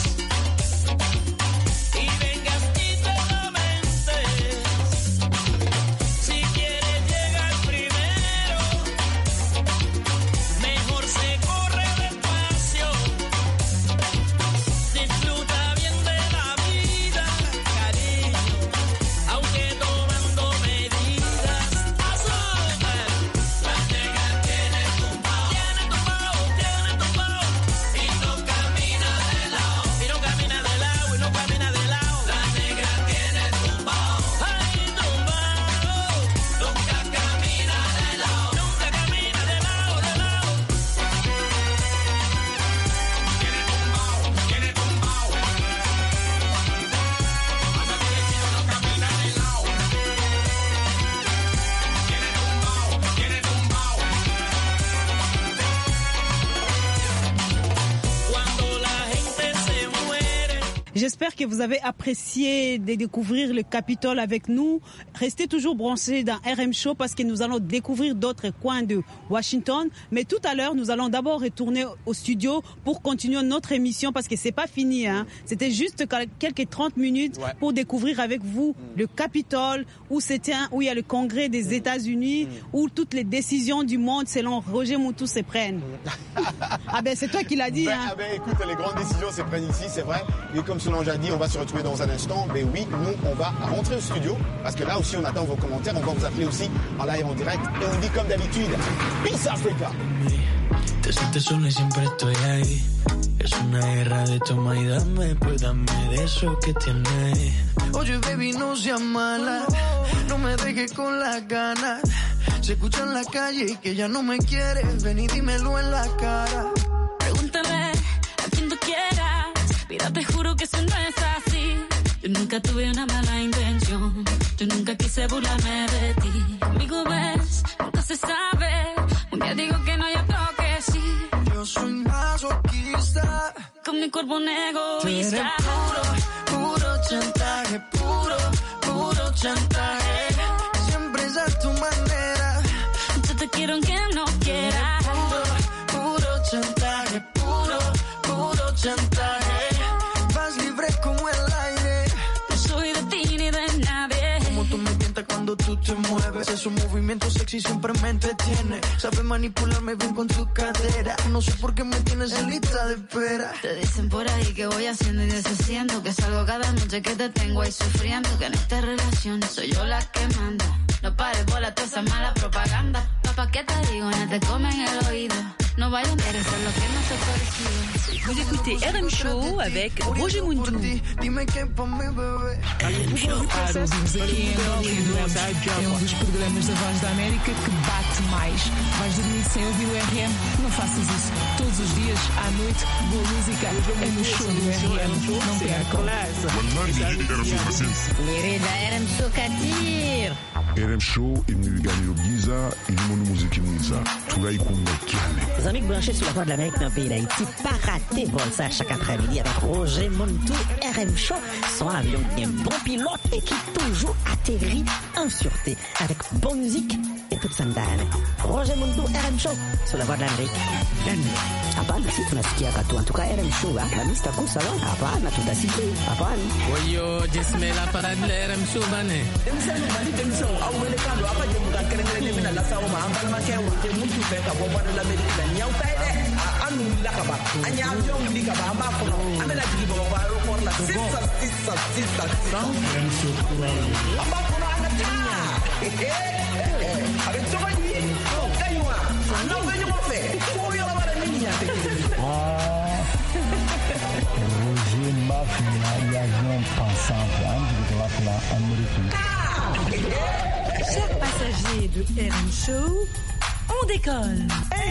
N: Y vengas y te lamentes. Si quieres llegar primero, mejor se corre despacio. Disfruta bien de la vida, cariño, aunque tomando medidas. Azúcar, la negra tiene tumbao, tiene tumbao, tiene tumbao, y no camina de lado, y no camina de lado, y no camina de lado. La negra tiene tumbao, ay tumbao, nunca camina de lado, nunca camina de lado, de lado. Tiene tumbao, tiene tumbao, hasta que el cielo no camina de lado. Tiene tumbao, tiene tumbao. Cuando la gente se muere.
I: J'espère que vous avez apprécié de découvrir le Capitole avec nous. Restez toujours branchés dans R M Show parce que nous allons découvrir d'autres coins de Washington. Mais tout à l'heure, nous allons d'abord retourner au studio pour continuer notre émission parce que c'est pas fini, hein. C'était juste quelques trente minutes
A: Ouais.
I: pour découvrir avec vous le Capitole où c'était un- où il y a le Congrès des États-Unis, où toutes les décisions du monde selon Roger Moutou se prennent. Ah ben c'est toi qui l'as dit,
A: Ben,
I: hein.
A: ah ben, écoute, les grandes décisions se prennent ici, c'est vrai. Et comme Solange a dit, on va se retrouver dans un instant. Mais oui, nous, on va rentrer au studio. Parce que là aussi, on attend vos commentaires. On va vous appeler aussi en live, en direct. Et on dit comme d'habitude, Peace Africa.
O: Te sientes sola y siempre estoy ahí. Es una guerra de toma y dame, pues dame de eso que tienes. Oye, baby, no seas mala, no me dejes con las ganas. Se escucha en la calle que ya no me quieres, ven y dímelo en la cara.
P: Pregúntale a quien tú quieras, mira, te juro que eso no es así. Yo nunca tuve una mala intención, yo nunca quise burlarme de ti. Conmigo ves, nunca se sabe, un día digo que no, y otro que sí.
O: Yo soy masoquista,
P: con mi cuerpo un
O: tú eres
P: egoísta.
O: puro, puro chantaje. tú te mueves. Esos movimientos sexy siempre me entretiene. Sabe manipularme bien con tu cadera. No sé por qué me tienes en lista de espera.
P: Te dicen por ahí que voy haciendo y deshaciendo, que salgo cada noche que te tengo ahí sufriendo, que en esta relación soy yo la que manda. No pares bola toda esa mala propaganda. Papá, ¿qué te digo? No te comen el oído. No vaya a interesar lo que no se parecido.
B: Vous écoutez R M Show avec Roger Mundu.
O: Dime que pa' mi bebé.
Q: Ouvimos aqui em Belfast, é um dos programas da Voz da América que bate mais. Vais dormir sem ouvir o R M? Não faças isso. Todos os dias, à noite, boa música é no show do R M. Não percam.
B: לירי R M Show Katir.
E: R M Show imnigani giza ilimono muziki mwiza tunaikunga kiane.
F: Les amis branchés sur la voie de l'Amérique dans le pays d'Haïti, pas rater vol ça chaque après-midi avec Roger Montou, R M Show, son avion qui est un bon pilote et qui toujours atterrit en sûreté avec bonne musique et toute sa mdane. Roger Montou, R M Show, sur la voie de l'Amérique. Hapana, si tunasikia katu. En tout cas, R M Show, la mista kusa lo. Hapana, tutasikia. Hapana.
R: Oyo, jisme la parade de R M Show bane.
S: Emisa ni bali temisa au wele kando apa je muka kerengere mina la sawo ma ambal ma ke wote mutu fe ka bo bana la medina nyaw tay de anu la ka ba anya avion li ka ba ma ko amela digi bo ba ro por la sissa sissa sissa R M Show amba ko na na tanya eh eh avec so bani ko kaywa no venyo mo fe ko yo la bara niña te ah Roger Mafia y avion pensant de la plan américain.
K: Chers passagers de R M Show, on décolle.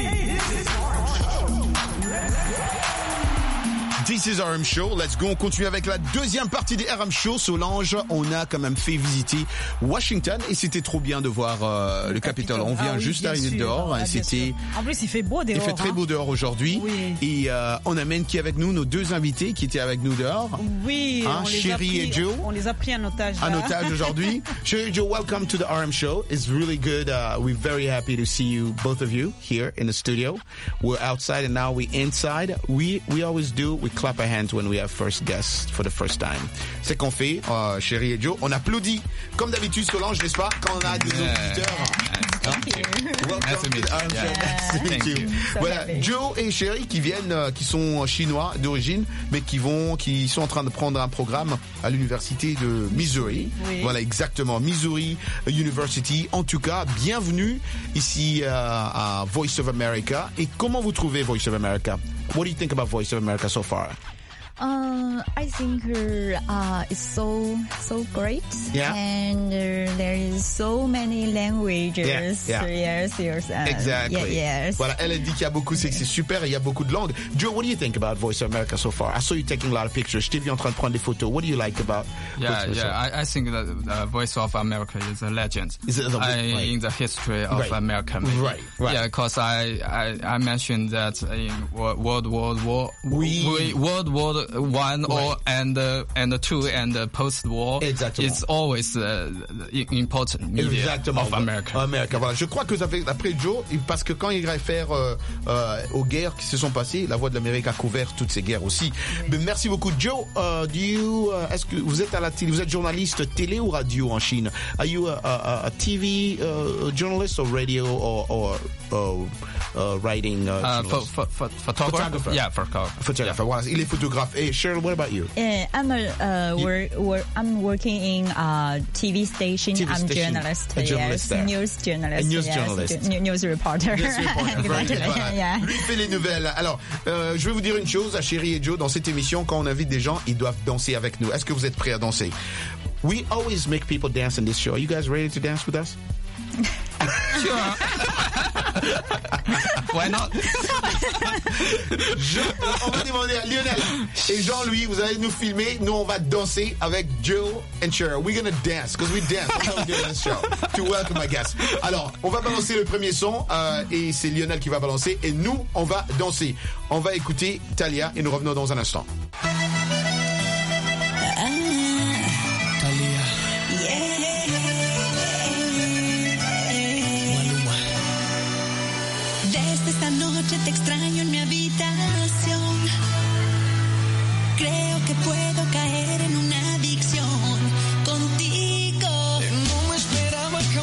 A: This is R M Show, let's go, on continue avec la deuxième partie des R M Show. Solange, on a quand même fait visiter Washington et c'était trop bien de voir euh, le Capitole. On vient ah oui, juste d'arriver dehors.
I: Ah,
A: c'était...
I: En plus, il fait beau dehors.
A: Il fait très
I: hein.
A: beau dehors aujourd'hui.
I: Oui.
A: Et euh, on amène qui avec nous, nos deux invités qui étaient avec nous dehors.
I: Oui,
A: hein,
I: on les
A: Chéri
I: a pris,
A: et Joe.
I: On les a pris en otage.
A: En otage aujourd'hui. Chéri et Joe, welcome to the R M Show. It's really good. Uh, we're very happy to see you, both of you, here in the studio. We're outside and now we're inside. We, we always do, we clap our hands when we have first guests for the first time. C'est qu'on fait, euh, Chéri et Joe. On applaudit, comme d'habitude, Solange, n'est-ce pas, quand on a des yeah. auditeurs.
B: Thank you.
A: Welcome to the R M Show.
B: Yeah.
A: Thank you.
B: So
A: voilà,
B: happy.
A: Joe et Chéri qui viennent, euh, qui sont chinois d'origine, mais qui vont, qui sont en train de prendre un programme à l'université de Missouri.
B: Oui.
A: Voilà, exactement, Missouri University. En tout cas, bienvenue ici euh, à Voice of America. Et comment vous trouvez Voice of America? What do you think about Voice of America so far?
T: Uh, I think uh, it's so so great,
A: Yeah.
T: and uh, there is so many languages.
A: Yeah, yeah.
T: Yes, yes, uh,
A: Exactly.
T: yeah, yes.
A: Voilà, elle a dit qu'il y a beaucoup, c'est que c'est super et il y a beaucoup de langues. Joe, what do you think about Voice of America so far? I saw you taking a lot of pictures. Je t'ai vu en train de prendre des photos. What do you like about
U: Yeah,
A: Voice of
U: yeah.
A: America?
U: I, I think that uh, Voice of America is a legend
A: Is it the-
U: I,
A: right.
U: in the history of
A: Right.
U: America. Maybe.
A: Right, right.
U: Yeah, because I, I I mentioned that in Wo- World War War
A: We-
U: we, World War One or
A: Right.
U: and uh, and two and uh, post war.
A: Exactement.
U: It's always uh, i- important media
A: Exactement.
U: of America.
A: America. Voilà. Je crois que ça fait après Joe, parce que quand il réfère euh, euh, aux guerres qui se sont passées, la Voix de l'Amérique a couvert toutes ces guerres aussi. Mais merci beaucoup, Joe. Uh, do you, uh, est-ce que vous êtes à la télé, vous êtes journaliste télé ou radio en Chine? Are you a, a, a T V uh, journalist or radio or, or uh, uh, writing? Uh,
U: Uh,
A: journalist?
U: pho- pho- pho- photographer? Yeah, photographer.
A: Photographer. Voilà. Il est photographe. Et Cheryl, what about you?
T: Uh, I'm a uh, wor- wor- I'm working in a T V station.
A: T V
T: I'm
A: station.
T: journalist.
A: A journalist
T: yes,
A: there.
T: news journalist.
A: A news
T: yes,
A: journalist.
T: ju- news reporter.
A: News reporter.
T: Exactly.
A: Voilà.
T: Yeah.
A: Lui fait les nouvelles. Alors, euh, je vais vous dire une chose à Chéri et Joe. Dans cette émission, quand on invite des gens, ils doivent danser avec nous. Est-ce que vous êtes prêts à danser? We always make people dance in this show. Are you guys ready to dance with us?
U: Sure. Why not?
A: Je, on va demander à Lionel et Jean-Louis, vous allez nous filmer. Nous, on va danser avec Joe and Cheryl. We're gonna dance, because we dance. That's how we do in this show. To welcome my guests. Alors, on va balancer le premier son, euh, et c'est Lionel qui va balancer, et nous, on va danser. On va écouter Talia, et nous revenons dans un instant.
V: Desde esta noche te extraño en mi habitación. Creo que puedo caer en una adicción contigo.
O: No me esperaba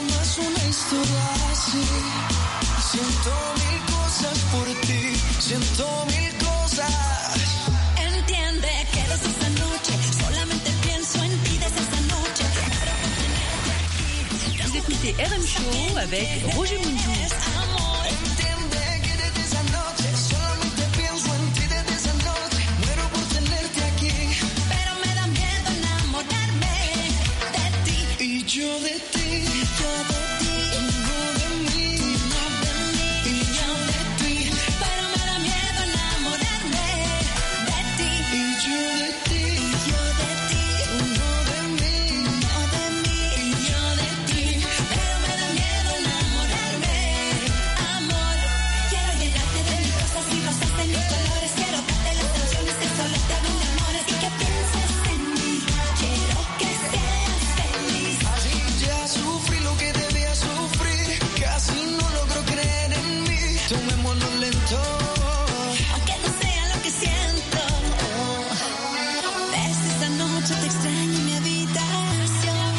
B: c'est R M Show avec Roger Muntou.
J: Yo de ti, yo de ti, no de mí, no de mí, y yo de ti, pero me da miedo enamorarme de ti. Y yo de ti, yo de ti, no de mí, no de mí, y yo de ti, pero me da miedo enamorarme. Amor, quiero llenarte de mis cosas y rosas de mis colores, quiero darte las canciones que solo te hablan de amores y que pienses en mí. Quiero que seas feliz. Ya sufrí lo que debía sufrir, casi no logro creer en mí. Tomémoslo lento, aunque no sea lo que siento. Desde esta noche te extraño en mi habitación.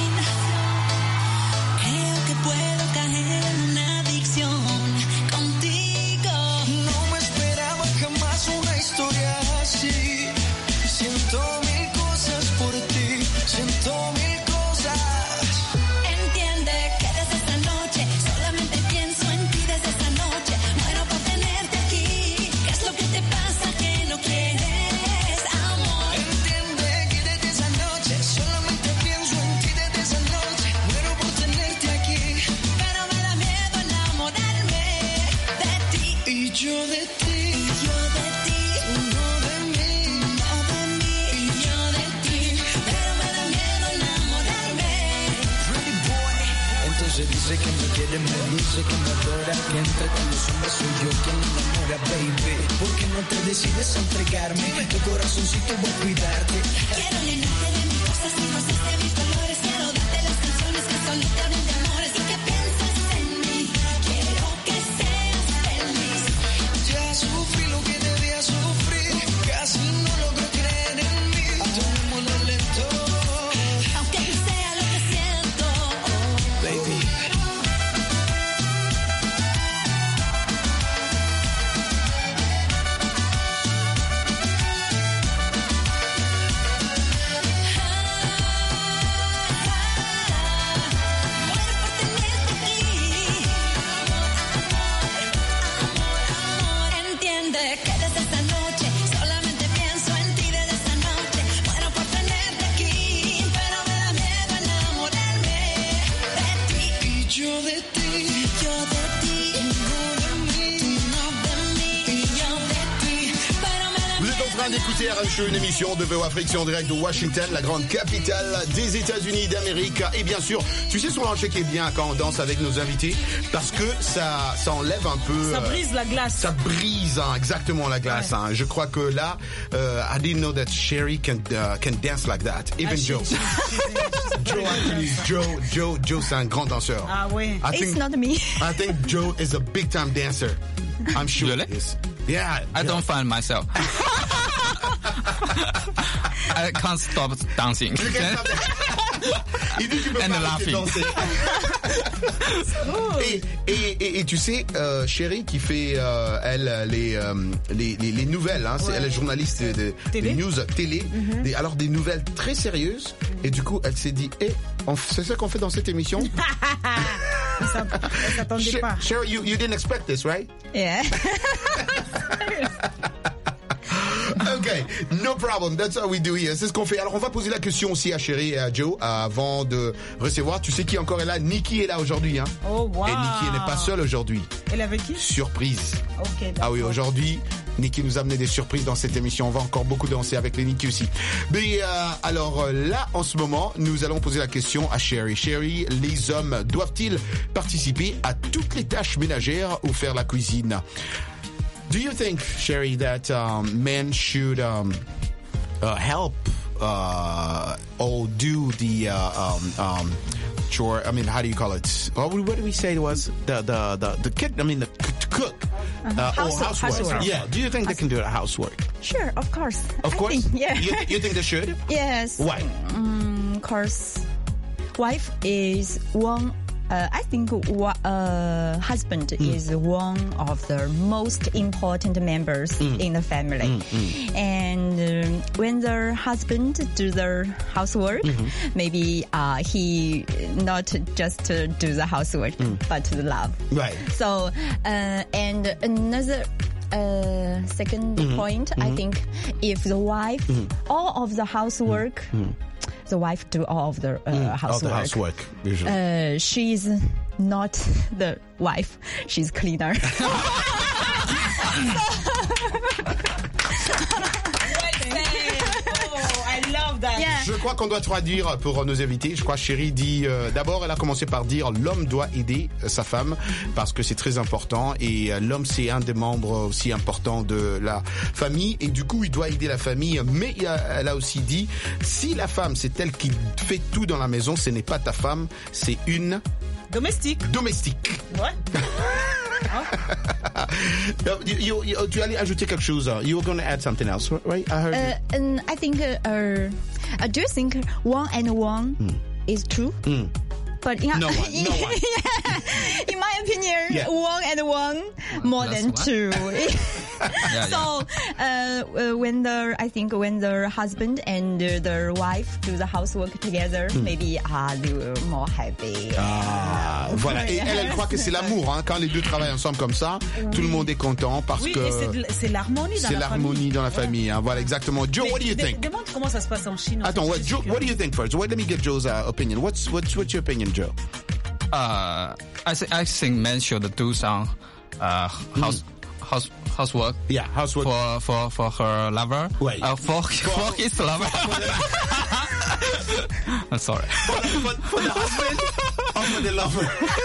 J: Creo que puedo caer en una adicción contigo. No me esperaba jamás una historia así. Siento mil cosas por ti, siento mil cosas. Entiende que desde esta noche solamente pienso en ti. Desde esta noche muero por tenerte aquí. ¿Qué es lo que te pasa que no quieres amor? Entiende que desde esa noche solamente pienso en ti. Desde esa noche muero por tenerte aquí. Pero me da miedo enamorarme de ti. Y yo de ti, yo de ti, no de mí, no de mí, y yo de ti, pero me da miedo enamorarme. Pretty boy. Entonces dice que me quiere, me dice que me adora, que entre tantos hombres soy yo quien me enamora, baby. ¿Por qué no te decides a entregarme? Tu corazoncito voy a cuidarte. Quiero llenarte de mis cosas y rosas de mis colores. Quiero darte las canciones que solo te hablan de amores y que pienses en mí. Quiero que seas feliz. Ya sufrí lo que debía sufrir, casi no logro creer en mí. Tomémoslo lento, aunque no sea lo que siento. Baby. Entiende que desde esta noche solamente pienso en ti. Desde esta noche muero por tenerte aquí, pero me da miedo enamorarme de ti. Y yo de ti, yo de ti, no de mí, no de mí, y yo de ti, pero me da
A: Vous êtes en train d'écouter R M Show, une émission de V O Afrique en direct de Washington, la grande capitale des États-Unis d'Amérique. Et bien sûr, tu sais souvent ce qui est bien quand on danse avec nos invités, parce que ça, ça enlève un peu.
I: Ça brise la glace.
A: Ça brise hein, exactement la glace.
I: Ouais.
A: Hein. Je crois que là, uh, I didn't know that Sherry can uh, can dance like that. Even
I: Ah,
A: Joe.
I: she- she-
A: Joe actually, Joe, Joe, Joe, c'est un grand danseur.
I: Ah ouais.
A: I
L: It's
A: think,
L: not me.
A: I think Joe is a big time dancer. I'm sure.
U: Really?
A: he is. Yeah.
U: I don't find myself. I can't stop dancing.
A: You can't stop Il dit que tu peux
U: And
A: pas arrêter de
U: laughing.
A: danser. et, et, et, et tu sais, euh, Chérie qui fait, euh, elle, les, euh, les, les, les nouvelles, hein, c'est, elle est journaliste de, de news télé,
I: Mhm.
A: des, alors des nouvelles très sérieuses. Et du coup, elle s'est dit, eh, on f- c'est ça qu'on fait dans cette émission?
I: Ça, elle s'attendait
A: Cher-
I: pas.
A: Sherry, you, you didn't expect this, right?
L: Yeah.
A: Okay, no problem. That's how we do here. C'est ce qu'on fait. Alors, on va poser la question aussi à Chérie et à Joe avant de recevoir. Tu sais qui encore est là? Nikki est là aujourd'hui, hein?
I: Oh, wow.
A: Et Nikki n'est pas seule aujourd'hui.
I: Elle est avec qui?
A: Surprise.
I: Ok, d'accord.
A: Ah oui, aujourd'hui, Nikki nous a amené des surprises dans cette émission. On va encore beaucoup danser avec les Nikki aussi. Mais euh, alors euh, là, en ce moment, nous allons poser la question à Sherry. Sherry, les hommes doivent-ils participer à toutes les tâches ménagères ou faire la cuisine? Do you think, Sherry, that um, men should um, uh, help uh, or do the uh, um, um, chore? I mean, how do you call it? What, what do we say it was? The the the, the kid. I mean, the c- to cook.
L: Uh-huh.
A: Uh, or
L: Housework.
A: housework.
L: Housework.
A: Yeah. Do you think they can do the housework?
L: Sure, of course.
A: Of
L: I
A: course.
L: think, yeah.
A: You, you think they should?
L: Yes.
A: Why?
L: Um, cause wife is one
T: Uh, I think uh, husband mm. is one of the most important members mm. in the family. Mm, mm. And um, when the husband do the housework, mm-hmm. maybe uh, he not just uh, do the housework, mm. but the love.
A: Right.
T: So, uh, and another uh, second mm-hmm. point, mm-hmm. I think if the wife, mm-hmm. all of the housework, mm-hmm. the wife do all of the uh, mm, housework.
A: All the housework, usually.
T: Uh, she's not the wife. She's cleaner.
A: Yeah. Je crois qu'on doit traduire pour nos invités. Je crois que Chérie dit euh, d'abord, elle a commencé par dire l'homme doit aider euh, sa femme parce que c'est très important et euh, l'homme c'est un des membres aussi importants de la famille et du coup il doit aider la famille. Mais il a, elle a aussi dit si la femme c'est elle qui fait tout dans la maison, ce n'est pas ta femme, c'est une
I: domestique.
A: Domestique.
I: Ouais.
A: you, you, tu allais ajouter quelque chose. You were going to add something else, right? I heard.
T: Uh, and I think. Uh, uh, do you think one and one mm. is true? Mm. But yeah,
A: no one, no one.
T: Yeah, in my opinion, yeah. one and one more Plus than one. two. yeah, so yeah. Uh, when the I think when the husband and the wife do the housework together, mm. maybe uh, they were more happy.
A: Ah, voilà. Et elle, elle croit que c'est l'amour. Hein. Quand les deux travaillent ensemble comme ça, oui. tout le monde est content parce
I: oui,
A: que
I: et c'est, de, c'est l'harmonie dans
A: c'est
I: la
A: l'harmonie
I: famille.
A: dans la famille. Hein. Voilà, exactement. Joe,
I: Mais,
A: what do you
I: de,
A: think?
I: Demande comment ça se passe en Chine.
A: Attends, what, Joe, what do you think first? Wait, let me get Joe's uh, opinion. What's what's what's your opinion, Joe?
U: Uh, I think I think men should do some uh house mm. house housework.
A: Yeah, housework
U: for for for her lover.
A: Wait.
U: Uh, for for, for his lover. I'm sorry.
A: For, for, for the husband or for the lover?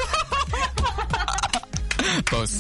U: Both.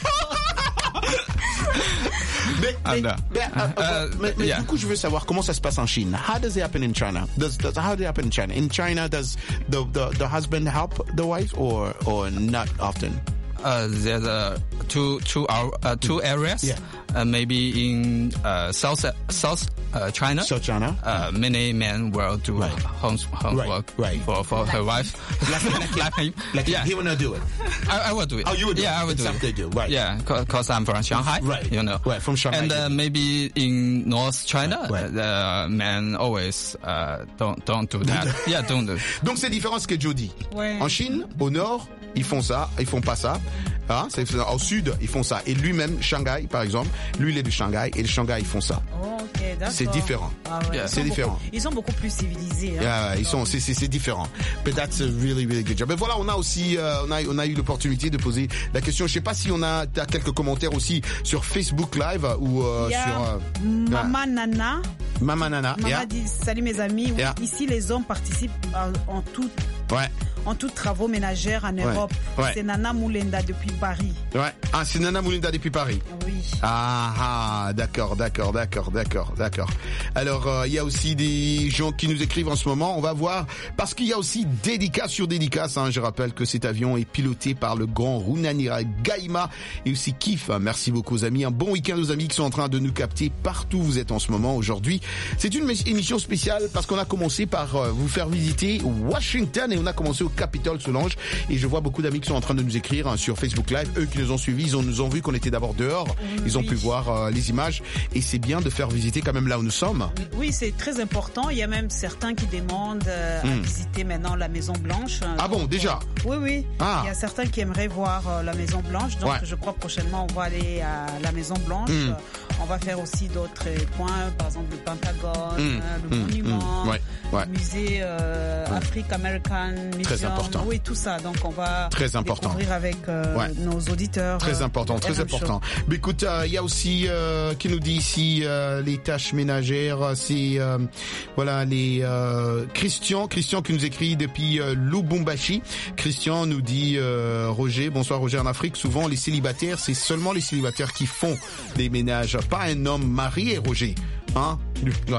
A: Mais, mais,
U: uh,
A: mais, uh, uh, mais, mais
U: yeah.
A: du coup, je veux savoir comment ça se passe en Chine. How does it happen in China? Does, does how does it happen in China? In China, does the the, the husband help the wife or or not often?
U: Uh, there's uh, two two uh, two areas.
A: Yeah.
U: Uh, maybe in uh, South South uh, China.
A: South China.
U: Uh, many men will do
A: right.
U: home homework
A: right. right.
U: for for her wife.
A: Like, like, like him. Like
U: yeah.
A: he will not do it.
U: I, I will do it.
A: Oh, you would do
U: yeah,
A: it.
U: I would
A: it's
U: do
A: something
U: it.
A: They do. Right.
U: Yeah, because I'm from Shanghai.
A: Right.
U: You know.
A: Right. From Shanghai.
U: And uh, maybe in North China,
A: right.
U: the men always uh, don't don't do that. yeah, don't do.
A: Donc c'est différent ce que Joe dit.
I: Ouais.
A: En Chine, au nord, ils font ça, ils font pas ça. Hein, c'est, au sud, ils font ça. Et lui-même, Shanghai, par exemple, lui, il est de Shanghai, et les Shanghai, ils font ça.
I: Oh, okay, d'accord.
A: C'est différent.
I: Ah ouais,
A: yeah. C'est différent.
I: Beaucoup, ils sont beaucoup plus civilisés. Hein.
A: Yeah, ils sont, c'est, c'est, c'est différent. But that's a really, really good job. Mais voilà, on a aussi, euh, on a, on a eu l'opportunité de poser la question. Je sais pas si on a, t'as quelques commentaires aussi sur Facebook Live ou euh,
I: yeah.
A: sur. Euh,
I: Mama
A: yeah.
I: Nana.
A: Mama Nana.
I: Mama
A: yeah.
I: dit salut mes amis.
A: Yeah.
I: Ici, les hommes participent en, en tout.
A: Ouais.
I: En tous travaux ménagères en Europe.
A: Ouais. Ouais.
I: C'est Nana Moulenda depuis Paris.
A: Ouais. Ah, c'est Nana Moulenda depuis Paris.
I: Oui.
A: Ah, ah, d'accord, d'accord, d'accord, d'accord, d'accord. Alors, il euh, y a aussi des gens qui nous écrivent en ce moment. On va voir, parce qu'il y a aussi dédicace sur dédicace. Hein. Je rappelle que cet avion est piloté par le grand Runanira Gaïma et aussi Kif. Merci beaucoup aux amis. Un bon week-end aux amis qui sont en train de nous capter partout où vous êtes en ce moment aujourd'hui. C'est une émission spéciale parce qu'on a commencé par euh, vous faire visiter Washington et on a commencé au Capitole Solange et je vois beaucoup d'amis qui sont en train de nous écrire hein, sur Facebook Live. Eux qui nous ont suivis, ils ont, nous ont vu qu'on était d'abord dehors. Ils ont oui. pu voir euh, les images et c'est bien de faire visiter quand même là où nous sommes.
I: Oui, c'est très important. Il y a même certains qui demandent euh, mm. à visiter maintenant la Maison Blanche.
A: Ah bon, déjà
I: euh, Oui, oui. Ah. Il y a certains qui aimeraient voir euh, la Maison Blanche. Donc, ouais. je crois prochainement, on va aller à la Maison Blanche. Mm. On va faire aussi d'autres points, par exemple le Pentagone, mm. le mm. monument, mm. Ouais. Ouais. le musée euh, ouais. Afrique American Museum.
A: Très important.
I: Oui, tout ça. Donc, on va
A: très important.
I: découvrir avec euh, ouais. nos auditeurs.
A: Très
I: euh,
A: important, très important. Mais écoute, il euh, y a aussi euh, qui nous dit ici euh, les tâches ménagères. C'est euh, voilà les euh, Christian, Christian qui nous écrit depuis euh, Lubumbashi. Christian nous dit euh, Roger, bonsoir Roger. En Afrique, souvent les célibataires, c'est seulement les célibataires qui font des ménages, pas un homme marié, Roger. Hein?
I: Non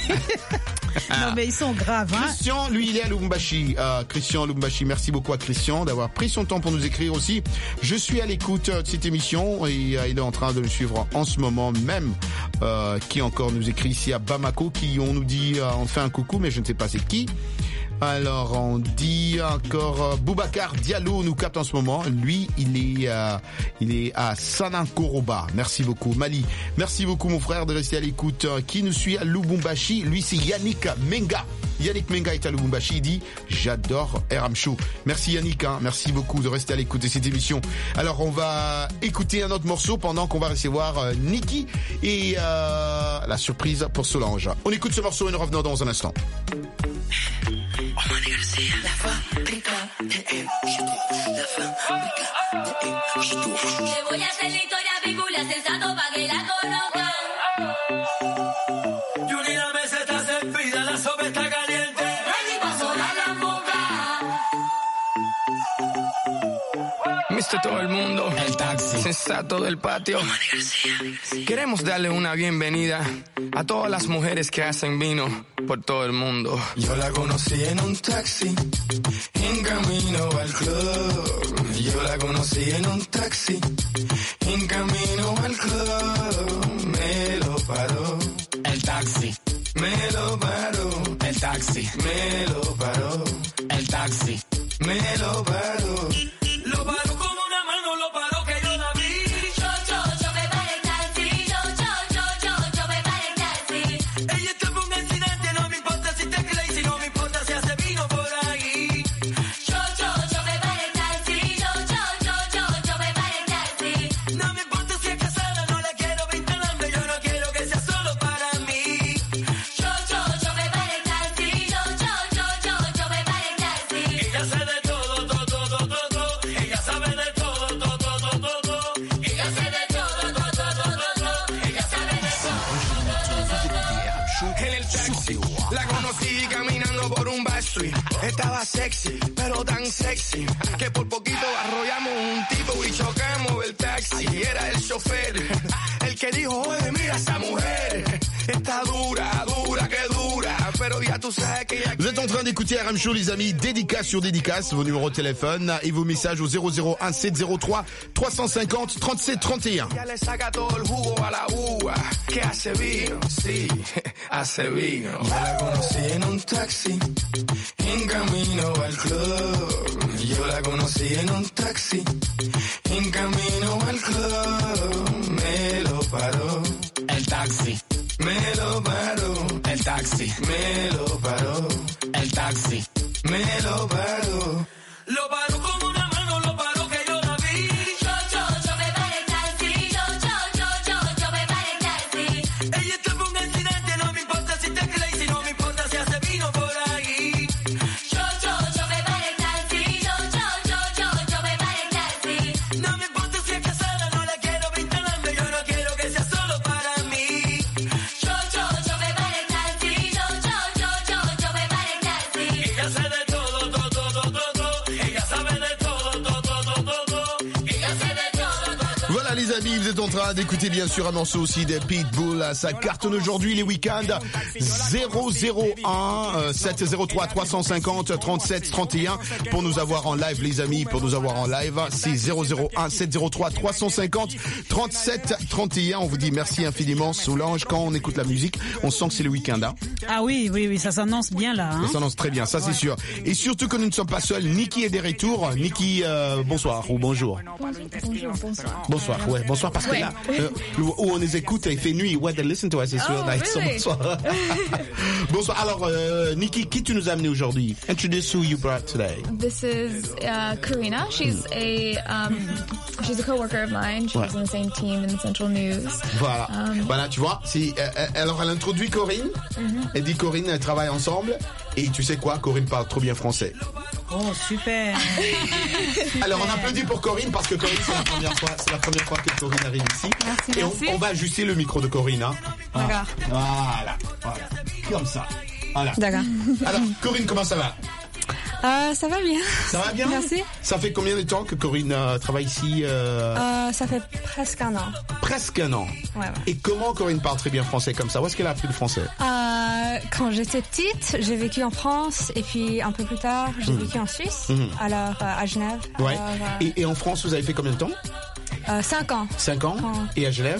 I: mais ils sont graves. Hein?
A: Christian, lui, il est à Lubumbashi. Euh, Christian Lubumbashi, merci beaucoup à Christian d'avoir pris son temps pour nous écrire aussi. Je suis à l'écoute de cette émission et euh, il est en train de nous suivre en ce moment même. Euh, qui encore nous écrit ici à Bamako, qui on nous dit, euh, on fait un coucou, mais je ne sais pas c'est qui. Alors, on dit encore euh, Boubacar Diallo nous capte en ce moment. Lui, il est, euh, il est à Sanankoroba. Merci beaucoup. Mali, merci beaucoup mon frère de rester à l'écoute. Euh, qui nous suit à Lubumbashi? Lui, c'est Yannick Menga. Yannick Menga est à Lubumbashi. Il dit j'adore R M Show. Merci Yannick, hein. Merci beaucoup de rester à l'écoute de cette émission. Alors, on va écouter un autre morceau pendant qu'on va recevoir euh, Niki et euh, la surprise pour Solange. On écoute ce morceau et nous revenons dans un instant.
J: La fábrica de M. La fábrica de M.
P: Te voy a hacer la historia bíblia sensato pa' que la conozcan.
J: Yuri, la mesa está servida, la sopa está caliente. Ready pa' sonar la boca.
C: Mister Todo el Mundo, el taxi, sensato del patio. Queremos darle una bienvenida a todas las mujeres que hacen vino por todo el mundo.
O: Yo la conocí en un taxi, en camino al club. Yo la conocí en un taxi, en camino al club. Me lo paró
C: el taxi,
O: me lo paró
C: el taxi,
O: me lo paró
C: el taxi,
O: me lo paró.
J: Lo paró con una mano, lo paró que yo la vi.
P: Yo, yo, yo me paré el taxi. Yo, yo, yo, yo, yo me paré el taxi.
J: Ella tuvo un accidente, no me importa si te crees, si no me importa si hace vino por ahí.
P: Yo, yo, yo me paré el taxi. Yo, yo, yo, yo, yo me paré el taxi.
J: No me importa si es casada, no la quiero vinculando, yo no quiero que sea solo para mí.
P: Yo, yo, yo me paré el taxi. Yo, yo, yo, yo, yo me paré el taxi.
J: Ella sabe de todo, todo, todo, todo, todo. Ella sabe de todo, todo, todo, todo, todo. Ella sabe de todo, todo, todo, todo. Ella sabe de todo.
C: en el taxi. La conocí caminando por un backstreet. Estaba sexy, pero tan sexy que por poquito arrollamos un tipo y chocamos el taxi. Era el chofer, el que dijo, oye, mira esa mujer. Está dura, dura, que dura. Pero ya tú sabes que ella...
A: Vous êtes en train d'écouter R M Show, les amis. Dédicace sur dédicace, vos numéros de téléphone et vos messages au zéro zéro un sept zéro trois trois cent cinquante trente-sept trente et un.
C: Ya le saca todo el jugo a la uva, que hace vino, sí, hace vino.
O: Yo la conocí en un taxi, en camino al club. Yo la conocí en un taxi, en camino al club. Me lo paró
C: el taxi,
O: me lo paró
C: el taxi,
O: me lo paró
C: el taxi,
O: me lo paró.
J: Lo paró con una mano, lo paró que yo la vi.
P: Yo, yo, yo me paré el taxi. Yo, yo, yo, yo, yo me paré el taxi.
J: Ella tuvo un accidente, no me importa si te crees, si no me importa si hace vino por ahí.
P: Yo, yo, yo me paré el taxi. Yo, yo, yo, yo, yo me paré el taxi.
J: No me importa si es casada, no la quiero vinculando, yo no quiero que sea solo para mí.
P: Yo, yo, yo me paré el taxi. Yo, yo, yo, yo, yo me paré el taxi.
J: Ella sabe de todo, todo, todo, todo, todo. Ella sabe de todo, todo, todo, todo, todo. Ella sabe de todo, todo, todo.
A: Voilà les amis, vous êtes en train d'écouter bien sûr un morceau aussi de Pitbull. Ça cartonne aujourd'hui les week-ends. zéro zéro un sept zéro trois trois cent cinquante trente-sept trente et un pour nous avoir en live les amis, pour nous avoir en live. C'est zéro zéro un sept zéro trois trois cent cinquante trente-sept trente et un. On vous dit merci infiniment Solange. Quand on écoute la musique, on sent que c'est le week-end. Hein.
I: Ah oui, oui, oui, ça s'annonce bien là. Hein.
A: Ça s'annonce très bien, ça c'est sûr. Et surtout que nous ne sommes pas seuls, Niki est des retours. Niki, euh, bonsoir ou bonjour.
D: Bonjour, bonsoir.
A: Bonsoir, ouais, bonsoir parce
D: Ouais.
A: que là, euh, où on les écoute, il fait nuit. Ouais, they listen to us, it's real
D: Oh,
A: nice. So,
D: really?
A: bonsoir. Bonsoir. Alors, euh, Niki, qui tu nous as amené aujourd'hui? Introduce who you brought today.
D: This is uh, Karina. She's a um, she's a coworker of mine. She was
A: Ouais.
D: on the same team in Central News.
A: Voilà.
D: Um,
A: Voilà, tu vois. Si, euh, euh, alors, elle introduit Corinne.
D: Mhm.
A: Elle dit Corinne, elle travaille ensemble. Et tu sais quoi? Corinne parle trop bien français.
I: Oh, super.
A: Alors, on applaudit pour Corinne parce que Corinne, c'est la première fois, c'est la première fois que Corinne arrive ici.
D: Merci,
A: Et on,
D: merci.
A: on va ajuster le micro de Corinne. Hein.
D: D'accord.
A: Voilà, voilà. Comme ça. Voilà.
D: D'accord.
A: Alors, Corinne, comment ça va?
D: Euh, ça va bien.
A: Ça va bien?
D: Merci.
A: Ça fait combien de temps que Corinne euh, travaille ici euh...
D: Euh, ça fait presque un an.
A: Presque un an.
D: Ouais, ouais.
A: Et comment Corinne parle très bien français comme ça? Où est-ce qu'elle a appris le français?
D: Euh, quand j'étais petite, j'ai vécu en France et puis un peu plus tard, j'ai
A: Mhm.
D: vécu en Suisse,
A: Mhm.
D: alors euh, à Genève.
A: Ouais.
D: Alors, euh,
A: Et, et en France, vous avez fait combien de temps?
D: euh, cinq ans.
A: Cinq ans.
D: Quand-
A: Et à Genève?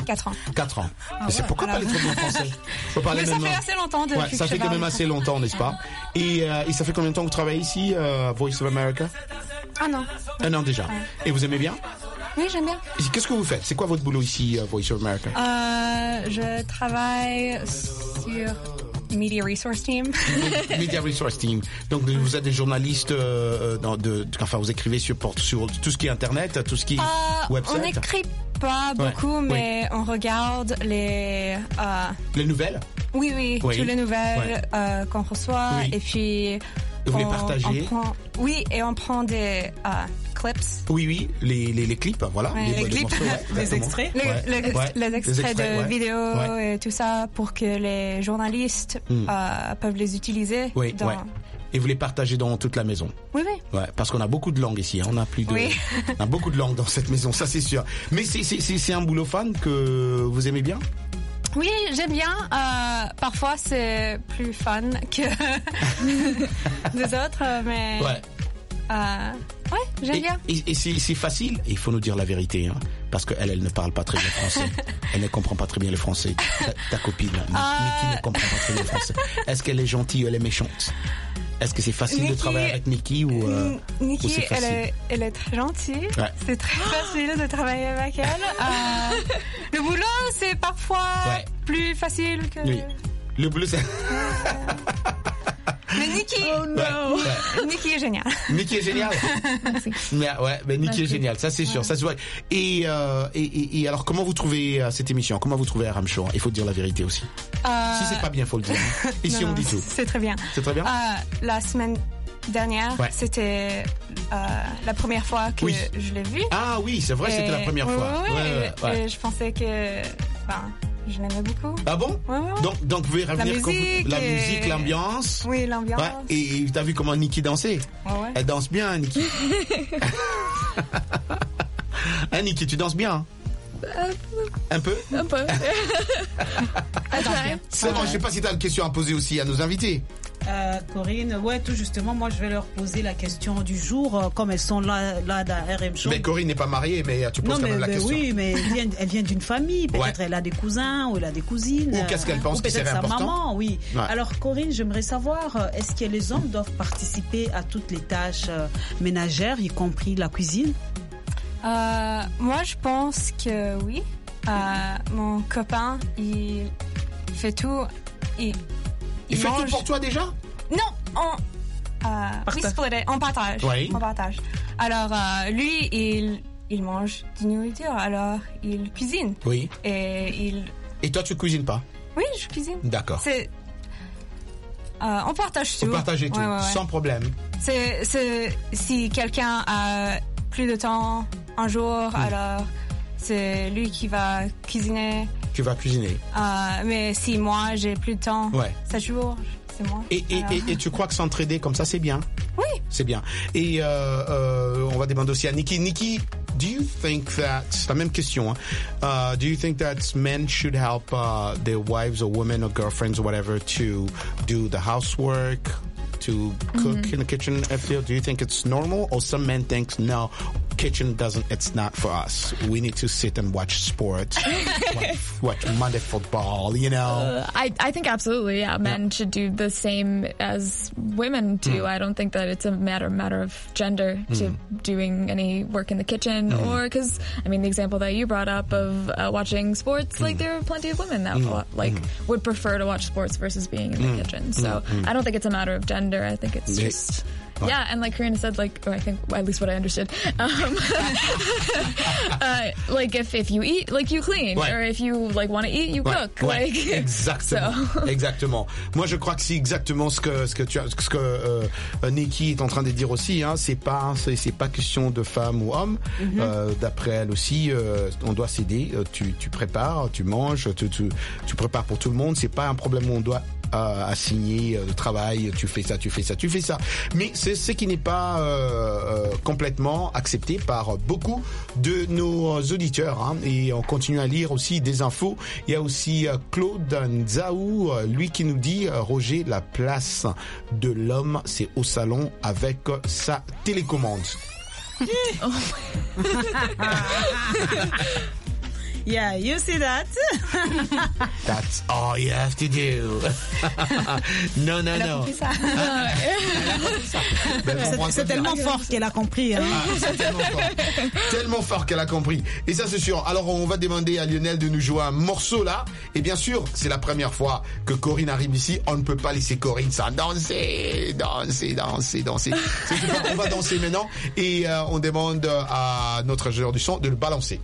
G: Quatre ans.
A: Quatre ans.
G: Ah
A: Mais c'est
G: ouais,
A: pourquoi
G: alors.
A: parler trop bien français? Faut parler
G: Mais ça
A: même-
G: fait assez longtemps depuis
A: Ouais,
G: que
A: ça
G: je
A: fait quand
G: parle.
A: même assez longtemps, n'est-ce pas? Et, euh, et ça fait combien de temps que vous travaillez ici, euh, Voice of America?
G: Ah non.
A: Un an déjà. Et vous aimez bien?
G: Oui, j'aime bien.
A: Et qu'est-ce que vous faites? C'est quoi votre boulot ici, euh, Voice of America?
G: Euh, je travaille sur Media Resource Team.
A: Media Resource Team. Donc vous êtes des journalistes, euh, dans de, enfin vous écrivez sur, sur tout ce qui est Internet, tout ce qui est
G: Euh,
A: website.
G: on n'écrit pas
A: Ouais,
G: beaucoup,
A: oui.
G: mais on regarde les... euh,
A: Les nouvelles?
G: oui, oui,
A: Oui.
G: toutes les nouvelles
A: Ouais.
G: euh, qu'on reçoit.
A: Oui.
G: Et puis...
A: Vous les
G: on-
A: partagez?
G: on prend- Oui, et on prend des euh, clips.
A: Oui, oui, les, les, les clips, voilà.
G: Ouais, les clips.
A: morceaux, ouais,
G: Les
A: exactement.
G: extraits. Les,
A: Ouais,
G: les-
A: ouais.
G: les extraits de
A: ouais.
G: vidéos
A: Ouais.
G: et tout ça pour que les journalistes
A: Hmm.
G: euh, peuvent les utiliser.
A: Oui,
G: dans...
A: ouais. Et vous les partagez dans toute la maison?
G: Oui, oui.
A: Ouais, parce qu'on a beaucoup de langues ici. hein. On a plus de,
G: Oui.
A: on a beaucoup de langues dans cette maison, ça c'est sûr. Mais c'est, c'est, c'est, c'est un boulot fan que vous aimez bien?
G: Oui, j'aime bien. Euh, parfois, c'est plus fun que des autres, mais...
A: Ouais.
G: Euh, ouais, j'aime
A: Et,
G: bien.
A: et, et c'est, c'est facile. Il faut nous dire la vérité, hein, parce qu'elle, elle ne parle pas très bien français. Elle ne comprend pas très bien le français. Ta, ta copine, Ni- Nikki, ne comprend pas très bien le français. Est-ce qu'elle est gentille ou elle est méchante? Est-ce que c'est facile de
G: Nikki-
A: travailler avec Nikki ou, euh, ou
G: Nikki,
A: c'est
G: elle
A: facile?
G: est, elle est très gentille.
A: Ouais.
G: C'est très facile de travailler avec elle. Euh, le boulot, c'est parfois
A: Ouais.
G: plus facile que...
A: Oui. Le bleu, c'est...
G: Mais Nikki,
A: Oh no. Ouais, ouais.
G: Nikki est génial.
A: Nikki est génial. Mais, ouais, mais Nikki est
G: Merci.
A: génial, ça c'est sûr, ça se voit. Et, euh, et, et, et alors, comment vous trouvez euh, cette émission? Comment vous trouvez R M Show? Il faut dire la vérité aussi.
G: Euh,
A: Si c'est pas bien, faut le dire. Ici,
G: non,
A: on
G: non,
A: dit tout.
G: C'est très bien.
A: C'est très bien?
G: Euh, la semaine dernière,
A: Ouais.
G: c'était euh, la première fois que
A: Oui.
G: je l'ai vu.
A: Ah oui, c'est vrai, c'était la
G: Et-
A: première
G: ouais,
A: fois.
G: ouais,
A: Ouais,
G: ouais,
A: ouais, ouais.
G: et je pensais que... Enfin, je l'aimais beaucoup.
A: Ah bon?
G: Ouais, ouais, ouais.
A: Donc, donc vous pouvez
G: La
A: revenir quand vous-
G: musique
A: la
G: et-
A: musique, l'ambiance.
G: Oui, l'ambiance.
A: Ouais, et et t'as vu comment Nikki dansait?
G: Ouais, ouais.
A: Elle danse bien, Nikki. Hein, Nikki, tu danses bien? hein? Un peu?
D: Un peu.
G: Attends, bien.
A: C'est bon, je sais pas si t'as une question à poser aussi à nos invités.
I: Euh, Corinne, ouais, tout justement, moi je vais leur poser la question du jour, euh, comme elles sont là, là dans R M Show.
A: Mais Corinne n'est pas mariée, mais tu poses
I: Non,
A: quand
I: mais,
A: même la
I: mais
A: question.
I: oui, mais elle vient, elle vient d'une famille. Peut-être
A: Ouais.
I: elle a des cousins ou elle a des cousines.
A: Ou qu'est-ce qu'elle
I: euh,
A: pense
I: ou
A: que
I: peut-être
A: c'est
I: sa
A: important?
I: maman, oui.
A: Ouais.
I: Alors, Corinne, j'aimerais savoir, euh, est-ce que les hommes doivent participer à toutes les tâches euh, ménagères, y compris la cuisine?
G: Euh, moi, je pense que oui. Euh, mon copain, il fait tout. Il,
A: Il fait tout
G: mange-
A: pour toi déjà?
G: Non, on, euh, we split it, on partage.
A: Oui.
G: On partage. Alors, euh, lui, il, il mange du nourriture, alors il cuisine.
A: Oui.
G: Et il...
A: Et toi, tu cuisines pas?
G: Oui, je cuisine.
A: D'accord.
G: C'est... Euh, on partage tout.
A: Vous partagez tout,
G: Ouais, ouais, ouais.
A: sans problème.
G: C'est, c'est, si quelqu'un a plus de temps un jour,
A: Hmm.
G: alors c'est lui qui va cuisiner.
A: Tu vas cuisiner.
G: Euh, mais si moi j'ai plus de temps,
A: Ouais.
G: sept jours, c'est moi.
A: Et, et,
G: Alors-
A: et, et tu crois que s'entraider comme ça, c'est bien?
G: Oui.
A: C'est bien. Et euh, euh, on va demander aussi à Nikki. Nikki, do you think that, c'est la même question, hein, uh, do you think that men should help uh, their wives or women or girlfriends or whatever to do the housework, to cook
G: Mhm.
A: in the kitchen? If you- Do you think it's normal, or some men think no, kitchen doesn't, it's not for us. We need to sit and watch sports, watch, watch Monday football, you know?
D: Uh, I, I think absolutely, yeah. Men should do the same as women do.
A: Mm.
D: I don't think that it's a matter matter of gender to
A: Mm.
D: doing any work in the kitchen,
A: Mm.
D: or because I mean the example that you brought up of uh, watching sports, like there are plenty of women that
A: Mm.
D: wa- like would prefer to watch sports versus being in the
A: Mm.
D: kitchen. So
A: Mm.
D: I don't think it's a matter of gender. I think it's
A: Mais-
D: just.
A: Ouais.
D: Yeah, and like Karina said, like, or I think at least what I understood, um, uh, like if, if you eat, like you clean,
A: Ouais.
D: or if you like want to eat, you
A: Ouais,
D: cook.
A: ouais,
D: Like,
A: exactement,
D: so.
A: exactement. Moi, je crois que c'est exactement ce que ce que tu as, ce que euh, Nikki est en train de dire aussi. Hein, c'est pas c'est, c'est pas question de femme ou homme.
H: Mhm.
A: Euh, d'après elle aussi, euh, on doit s'aider. Euh, Tu tu prépares, tu manges, tu tu, tu prépares pour tout le monde. C'est pas un problème où on doit euh, assigner euh, le travail. Tu fais ça, tu fais ça, tu fais ça. Mais c'est ce qui n'est pas euh, euh, complètement accepté par beaucoup de nos auditeurs. Hein, et on continue à lire aussi des infos. Il y a aussi euh, Claude Nzaou, euh, lui qui nous dit euh, Roger, la place de l'homme, c'est au salon avec euh, sa télécommande.
I: Yeah, you see that?
A: That's all you have to do. non, non, non.
I: C'est, c'est tellement fort qu'elle a compris. Hein.
A: Ah, c'est tellement fort. Tellement fort qu'elle a compris. Et ça, c'est sûr. Alors, on va demander à Lionel de nous jouer un morceau là. Et bien sûr, c'est la première fois que Corinne arrive ici. On ne peut pas laisser Corinne sans danser, danser, danser, danser. C'est tout. On va danser maintenant. Et euh, on demande à notre ingénieur du son de le balancer.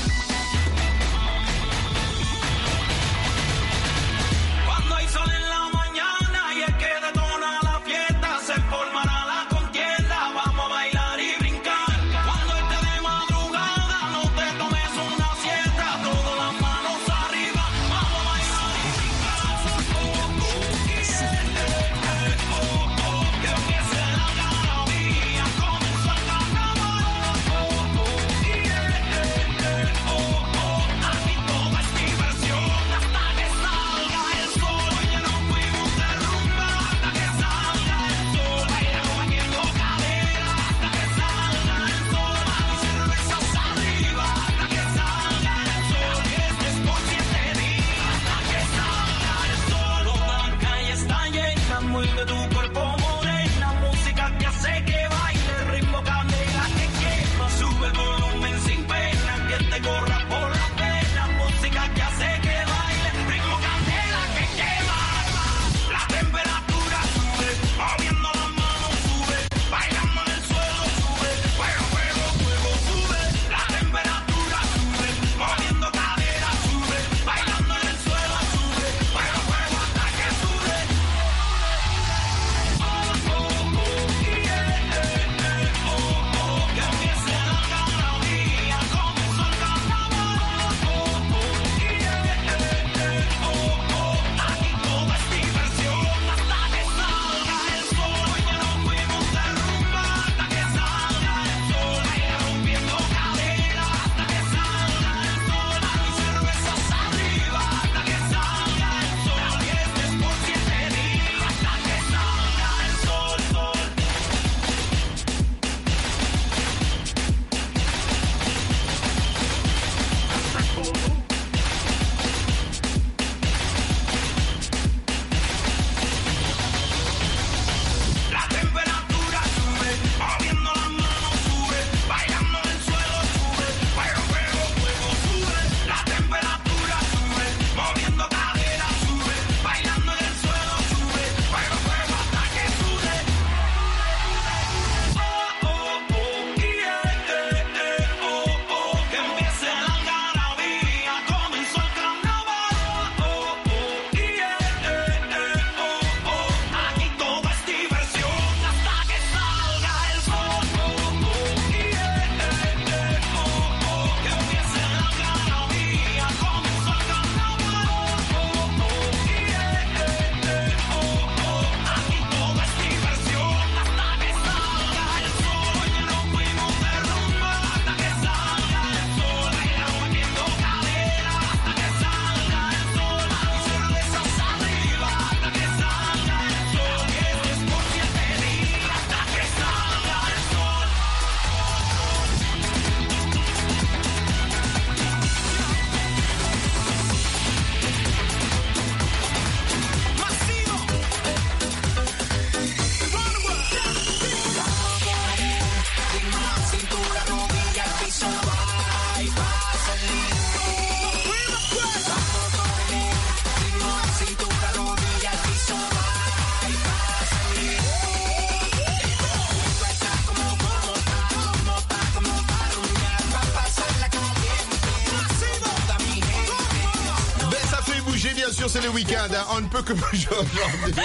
A: C'est le week-end, hein. On ne peut que bouger aujourd'hui.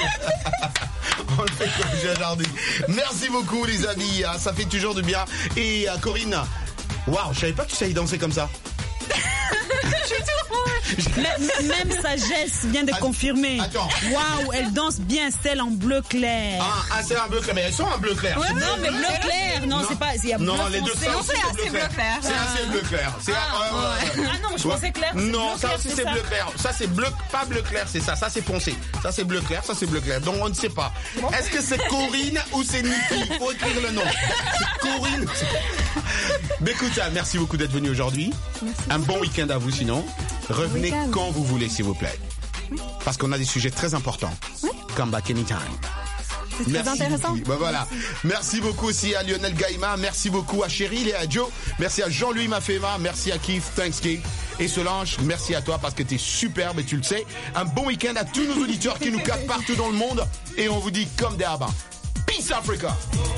A: On ne peut que bouger aujourd'hui. Merci beaucoup les amis, hein. Ça fait toujours du bien. Et euh, Corinne, waouh, je savais pas que tu savais danser comme ça.
I: Je suis trop Même, même Sagesse vient de confirmer.
A: Attends.
I: Waouh, elle danse bien celle en bleu clair.
A: Ah, ah, c'est un bleu clair, mais elles sont en bleu clair.
I: Ouais, non, mais bleu clair, non, c'est pas. Il y a
A: non,
I: bleu
A: les deux
I: foncé.
A: ça
I: Non,
A: aussi,
I: c'est
A: c'est
I: assez bleu clair.
A: C'est assez bleu clair. C'est
I: Ah,
A: ouais, ouais, ouais.
I: Ah non, je pensais clair. c'est
A: Non,
I: bleu
A: ça
I: clair,
A: aussi
I: c'est
A: c'est
I: ça.
A: bleu clair. Ça c'est bleu, pas bleu clair, c'est ça. Ça c'est foncé. Ça c'est bleu clair, ça c'est bleu clair. Donc on ne sait pas. Est-ce que c'est Corinne ou c'est Niki? Faut écrire le nom. C'est Corinne. Mais écoute, merci beaucoup d'être venu aujourd'hui. Un bon week-end à vous sinon. Revenez
G: week-end.
A: quand vous voulez, s'il vous plaît. Parce qu'on a des sujets très importants. Come back anytime.
G: C'est très intéressant.
A: Niki. Ben voilà. Merci beaucoup aussi à Lionel Gaïma. Merci beaucoup à Cheryl et à Joe. Merci à Jean-Louis Mafema. Merci à Keith. Thanks Keith. Et Solange, merci à toi parce que t'es superbe et tu le sais. Un bon week-end à tous nos auditeurs qui nous captent partout dans le monde. Et on vous dit comme des rabbins. Peace Africa.